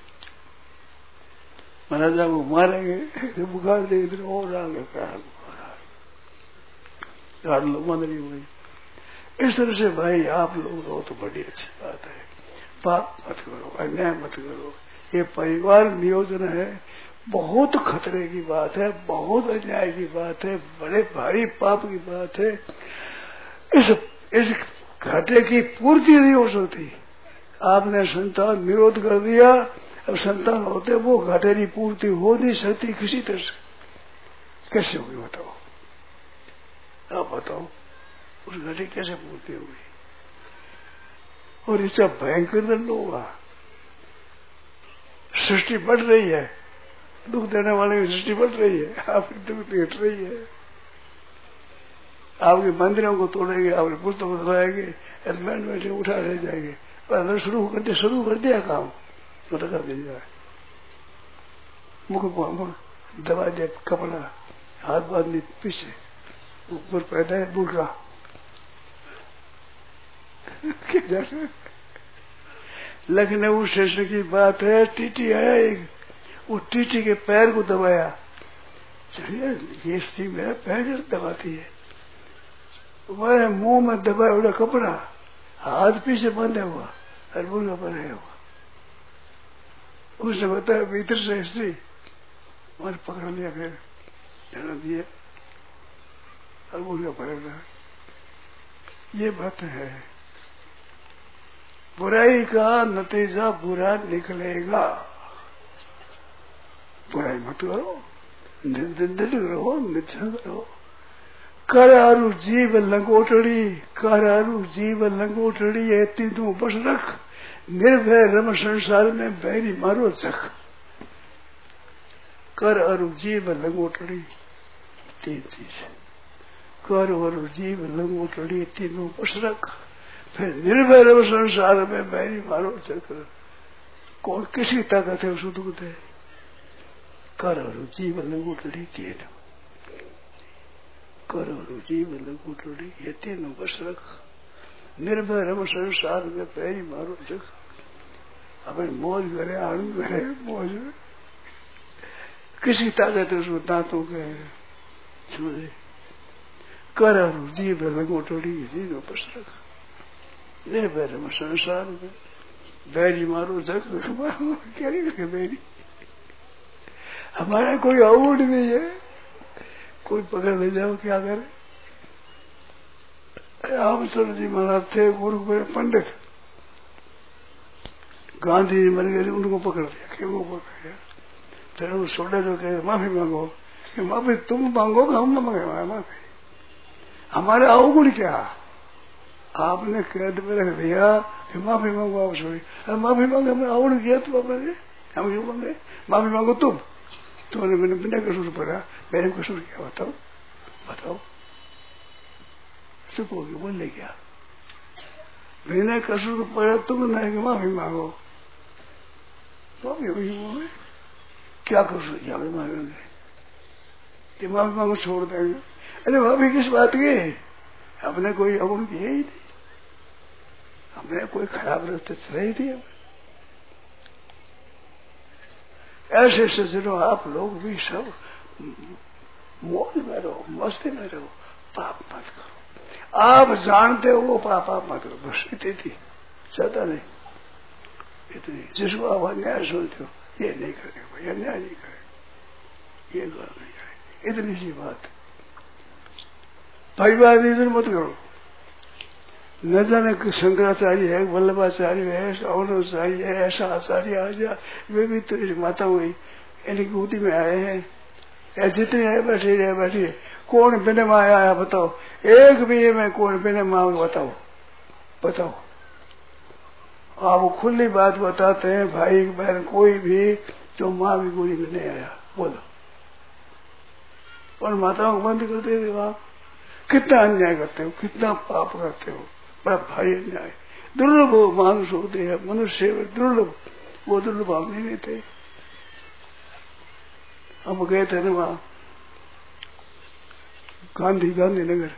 Speaker 1: महाराजा को मारेंगे तो बुखार दे, इधर और आ गया, क्या बुखार लो मंदरी हुई। इस तरह से भाई आप लोग रहो तो बड़ी अच्छी बात है, पाप मत करो, अन्याय मत करो। ये परिवार नियोजन है, बहुत खतरे की बात है, बहुत अन्याय की बात है, बड़े भारी पाप की बात है। इस घाटे की पूर्ति नहीं हो सकती। आपने संतान निरोध कर दिया, अब संतान होते वो घाटे की पूर्ति हो नहीं सकती किसी तरह से, कैसे होगी बताओ, आप बताओ उस घाटे कैसे पूर्ति होगी। और इसका भयंकर दंड होगा। सृष्टि बढ़ रही है, दुख देने वाले की सृष्टि बढ़ रही है, आपकी दुख घट रही है, आपके मंदिरों को तोड़ेंगे, आपके पुस्तकों को तोड़ेंगे, एडमेंट बैठे उठा ले जाएंगे, पर शुरू कर दिया काम तो कर दिया, मुख दबा दिया, कपड़ा हाथ बांधने पीछे, ऊपर पैदा है बुर्का, लखनऊ स्टेशन की बात है, टीटी आया एक, वो टीटी के पैर को दबाया, चलिए ये स्त्री मेरा पैर दबाती है, वह मुंह में दबाया उड़ा कपड़ा, हाथ पीछे बांधा हुआ और बुर्का पहनाया हुआ। उसने बताया भीतर से स्त्री, और पकड़ लिया, फिर धरा दिया और बुर्का पहना। ये बात है, बुराई का नतीजा बुरा निकलेगा। बुराई मत करो, निर्दल रहो, निधन करो। करारू जीव लंगोटड़ी, करारू जीव लंगोटड़ी, है तीनों बस रख, निर्भय रम संसार में बैरी मारो चख। कर अरु जीव लंगोटड़ी, तीन चीज, कर अरु जीव लंगोटड़ी, तीनों बस रख, फिर निर्भय रम संसार में बैरी मारो चक्र। कौन किसी ताकत है उसको दुख दे, कर अरु जीव लंगोटड़ी, तीनों करो जीव लघुटोड़ी, ये तीनों बस रख, निर्भय रम संसार में पैरी मारो जग। अपने मौज करे, आनंद करे, मौज किसी ताकत उसको दांतों के छूले कर जीव लंगोटोड़ी जीव बस रख। निर्भय रम संसार में बैरी मारो जग। क्या नहीं रखे बैरी, हमारा कोई आउट नहीं है, कोई पकड़ ले जाओ क्या करे। रामचंद्र जी महाराज थे गुरु पंडित, गांधी जी मर गए, उनको पकड़ दिया, क्यों पकड़ दिया। फिर वो सोडे जो कहे माफी मांगो, कि माफी तुम मांगो कि हम न मांगे माफी, हमारे अवगुण क्या, आपने कैद में रख दिया कि माफी मांगो आप छोड़ी, माफी मांगे हमने अवगुण किया तो अपने हम क्यों मांगे, माफी मांगो तुमने मैंने बिना कसूर पड़ा, मैंने कसूर किया बताओ बताओ। चुप होगी बोलने क्या, बिना कसूर पड़ा तुम नहीं कि माफी मांगो, माफी क्या कसूर किया माफी मांगेंगे कि माफी मांगो छोड़ देंगे। अरे माफी किस बात की, हमने कोई अवगुण किया ही नहीं, हमने कोई खराब रास्ते चले ही नहीं। ऐसे सज्जनों आप लोग भी सब मौज में रहो, मस्ती में रहो, पाप मत करो। आप जानते हो वो पाप आप मत करो, बस इतनी थी, ज्यादा नहीं, इतनी। जिसको आप अन्याय सुनते हो ये नहीं करेगा भाई, अन्याय नहीं करेगा, ये गलत नहीं करेगा, इतनी सी बात। परिवार निधन मत करो। न जाने शंकराचार्य है, वल्लभाचार्य है, अवनाचार्य है, ऐसा आचार्य आ जा, वे भी तो इस माता हुई इनकी गोदी में आए हैं, या जितने आए बैठे रहे बैठिए। कौन बिना माँ आया बताओ, एक भी ये में कौन बिना माँ बताओ बताओ। आप खुली बात बताते हैं भाई बहन, कोई भी जो माँ की गोदी में नहीं आया बोलो। और माताओं को बंद करते थे आप, कितना अन्याय करते हो, कितना पाप करते हो, बड़ा भारी अन्याय। दुर्लभ मानुष होते हैं, मनुष्य दुर्लभ, वो दुर्लभ हम नहीं थे। हम गए थे ना वहां गांधीनगर,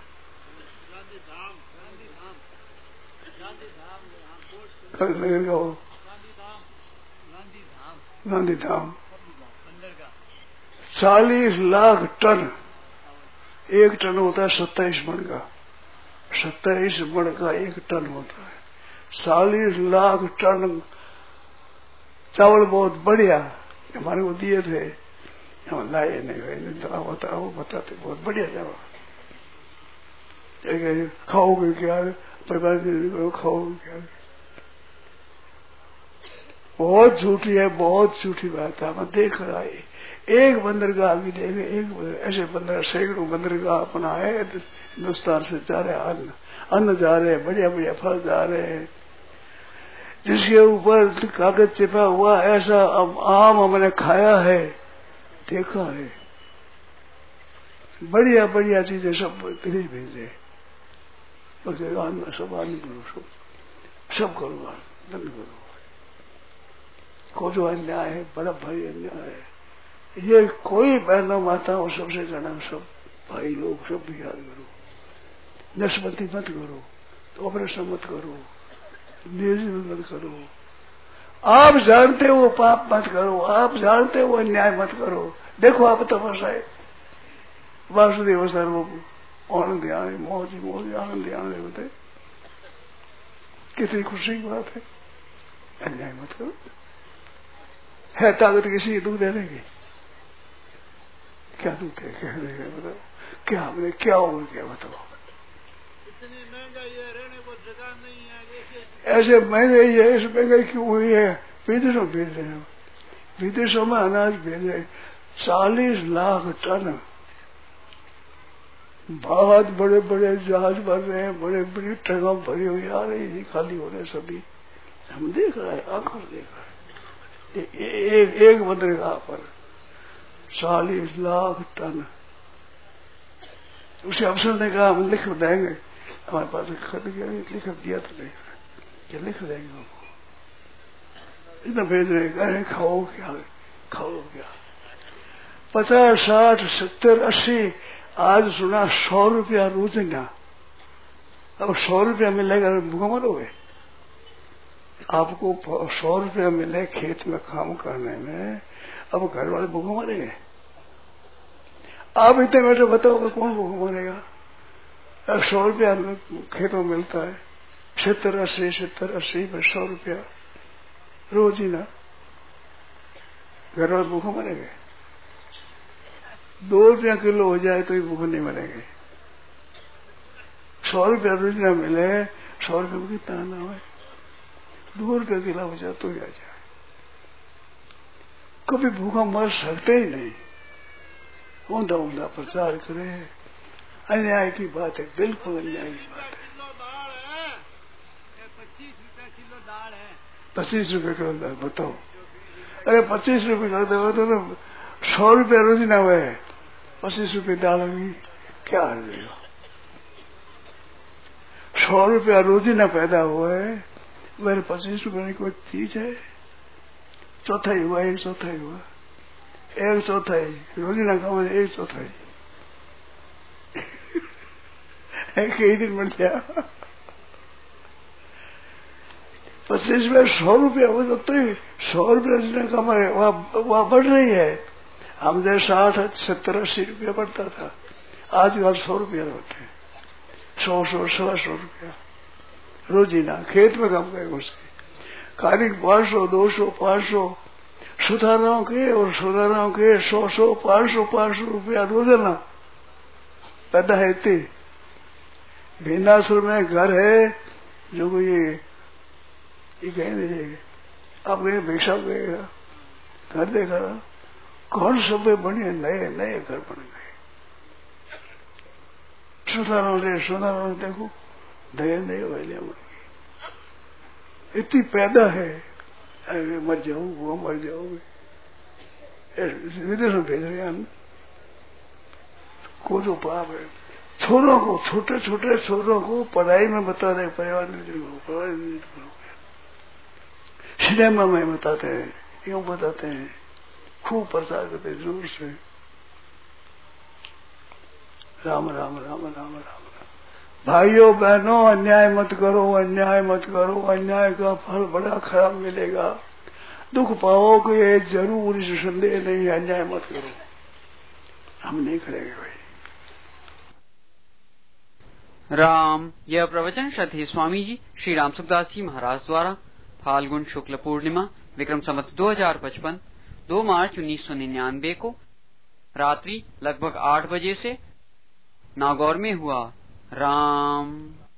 Speaker 1: नगर का वो गांधी धाम, 40 लाख टन, एक टन होता है 27 मण का, 27 मण का एक टन होता है। 40 लाख टन चावल, बहुत बढ़िया, हमारे को दिए थे, हम लाए नहीं भाई, बताओ बताते बहुत बढ़िया चावल। खाओगे क्या, परिवार खाओगे क्या, बहुत झूठी है, बहुत झूठी बात है। हम देख रहा है, एक बंदरगाह भी देखे, एक ऐसे बंदर, सैकड़ों बंदरगाह अपना है हिंदुस्तान से जा रहे, अन्न जा रहे, बढ़िया बढ़िया फल जा रहे हैं, जिसके ऊपर कागज चिपा हुआ ऐसा आम हमने खाया है, देखा है, बढ़िया बढ़िया चीजें सब विदेश भेजे, सब आदमी करो, सब करो, बंद करो। को जो अन्याय है, बड़ा भारी अन्याय है। ये कोई बहनों माताओं सबसे जाना, सब भाई लोग सब भी याद करो, नशबंदी मत करो, तो ऑपरेशन मत करो, निर्जल मत करो। आप जानते हो पाप मत करो, आप जानते हो अन्याय मत करो। देखो आप तपस्या वासुदेव सर्वम आनंद ध्यान, मौज मौज आनंद ध्यान होते, कितनी खुशी की बात है। अन्याय मत करो, है ताकत किसी दुख देने की, क्या दुख है, क्या देगा बताओ, क्या हमने क्या हो गया बताओ।
Speaker 2: इतनी महंगाई है, रहने को जगह नहीं है,
Speaker 1: ऐसे महंगाई है, इस महंगाई क्यों हुई है, विदेशों भेज रहे हैं, विदेशों में अनाज भेज रहे, 40 लाख टन, बहुत बड़े बड़े जहाज भर रहे हैं, बड़े बड़ी ट्रकों भरी हुई आ रही है, खाली हो रहे सभी, हम देख रहे हैं, आंखों से देख रहे हैं। एक बंदरगाह पर 40 लाख टन। उसे अफसर ने कहा हम लिख देंगे, हमारे पास खत गया, लिख दिया तो नहीं, क्या लिख देंगे हमको, इतना भेज रहे, कह रहे खाओ क्या, खाओ क्या। 50, 60, 70, 80, आज सुना 100 रुपया रोजाना, अब 100 रुपया मिलेगा भूखा मरोगे? आपको 100 रुपया मिले खेत में काम करने में, अब घर वाले भूखा मरेंगे? आप इतने बैठे बताओगे कौन भूखा मरेगा? 100 रुपया खेतों में मिलता है, 70-80 पर 100 रुपया रोज ही ना, घर वाले भूखा मरेंगे? 2 रुपया किलो हो जाए तो ही भूखे नहीं मरेंगे। 100 रुपया रोज ना मिले, 100 रुपये में कितना आना है? 2 रुपये किलो हो जाए तो ही आ जाए। कभी भूखा मर सकते ही नहीं। ऊंधा ऊंधा प्रचार करे, अन्याय की बात है, बिल्कुल अन्याय की बात है। 25 रुपये किलो दाल बताओ। अरे 25 रुपये का दो तो 100 रुपया रोज ना हुए, 25 रुपये दाल होगी, क्या हाल देगा? 100 रुपया रोज ही ना पैदा हुआ है, मेरे 25 रुपये की कोई चीज है? चौथाई हुआ, 1/4 हुआ, 1/4 रोज ही ना खाओ, 1/4 कई दिन बढ़ गया। 25 में 100 रुपया हो जाते, 100 रुपया जिसने कमाए वह बढ़ रही है। हम जैसे 60, 70, 80 रुपया बढ़ता था, आजकल 100 रुपया होते हैं, 100, 100 रुपया रोज ही ना खेत में काम करे उसके। खाली 500, 200, 500 सुधाराओं के और सुधाराओं के 100, 500 रुपया रोजाना पैदा है। इतनी भिन्नासुर में घर है जो कोई ये कहेंगे आप गए भिक्षा गए घर देखा, घर सब बने, नए नए घर बन गए। सुधारण देखो नए नए वैलियां बन गई। इतनी पैदा है, अरे मर जाओ वो मर जाओगे, विदेश में भेज रहे हैं को तो पाप है। छोरों को, छोटे छोटे छोरों को पढ़ाई में बता रहे, परिवार में सिनेमा में बताते हैं, यूं बताते हैं, खूब प्रचार करते जोर से, राम राम राम राम राम। भाइयों बहनों, अन्याय मत करो, अन्याय मत करो, अन्याय का फल बड़ा खराब मिलेगा, दुख पाओगे जरूर, इस संदेह नहीं, अन्याय मत करो। हम नहीं करेंगे भाई।
Speaker 3: राम। यह प्रवचन श्रद्धेय स्वामी जी श्री राम सुखदास जी महाराज द्वारा फाल्गुन शुक्ल पूर्णिमा विक्रम संवत 2055 2 मार्च 1999 को रात्रि लगभग 8 बजे से नागौर में हुआ। राम।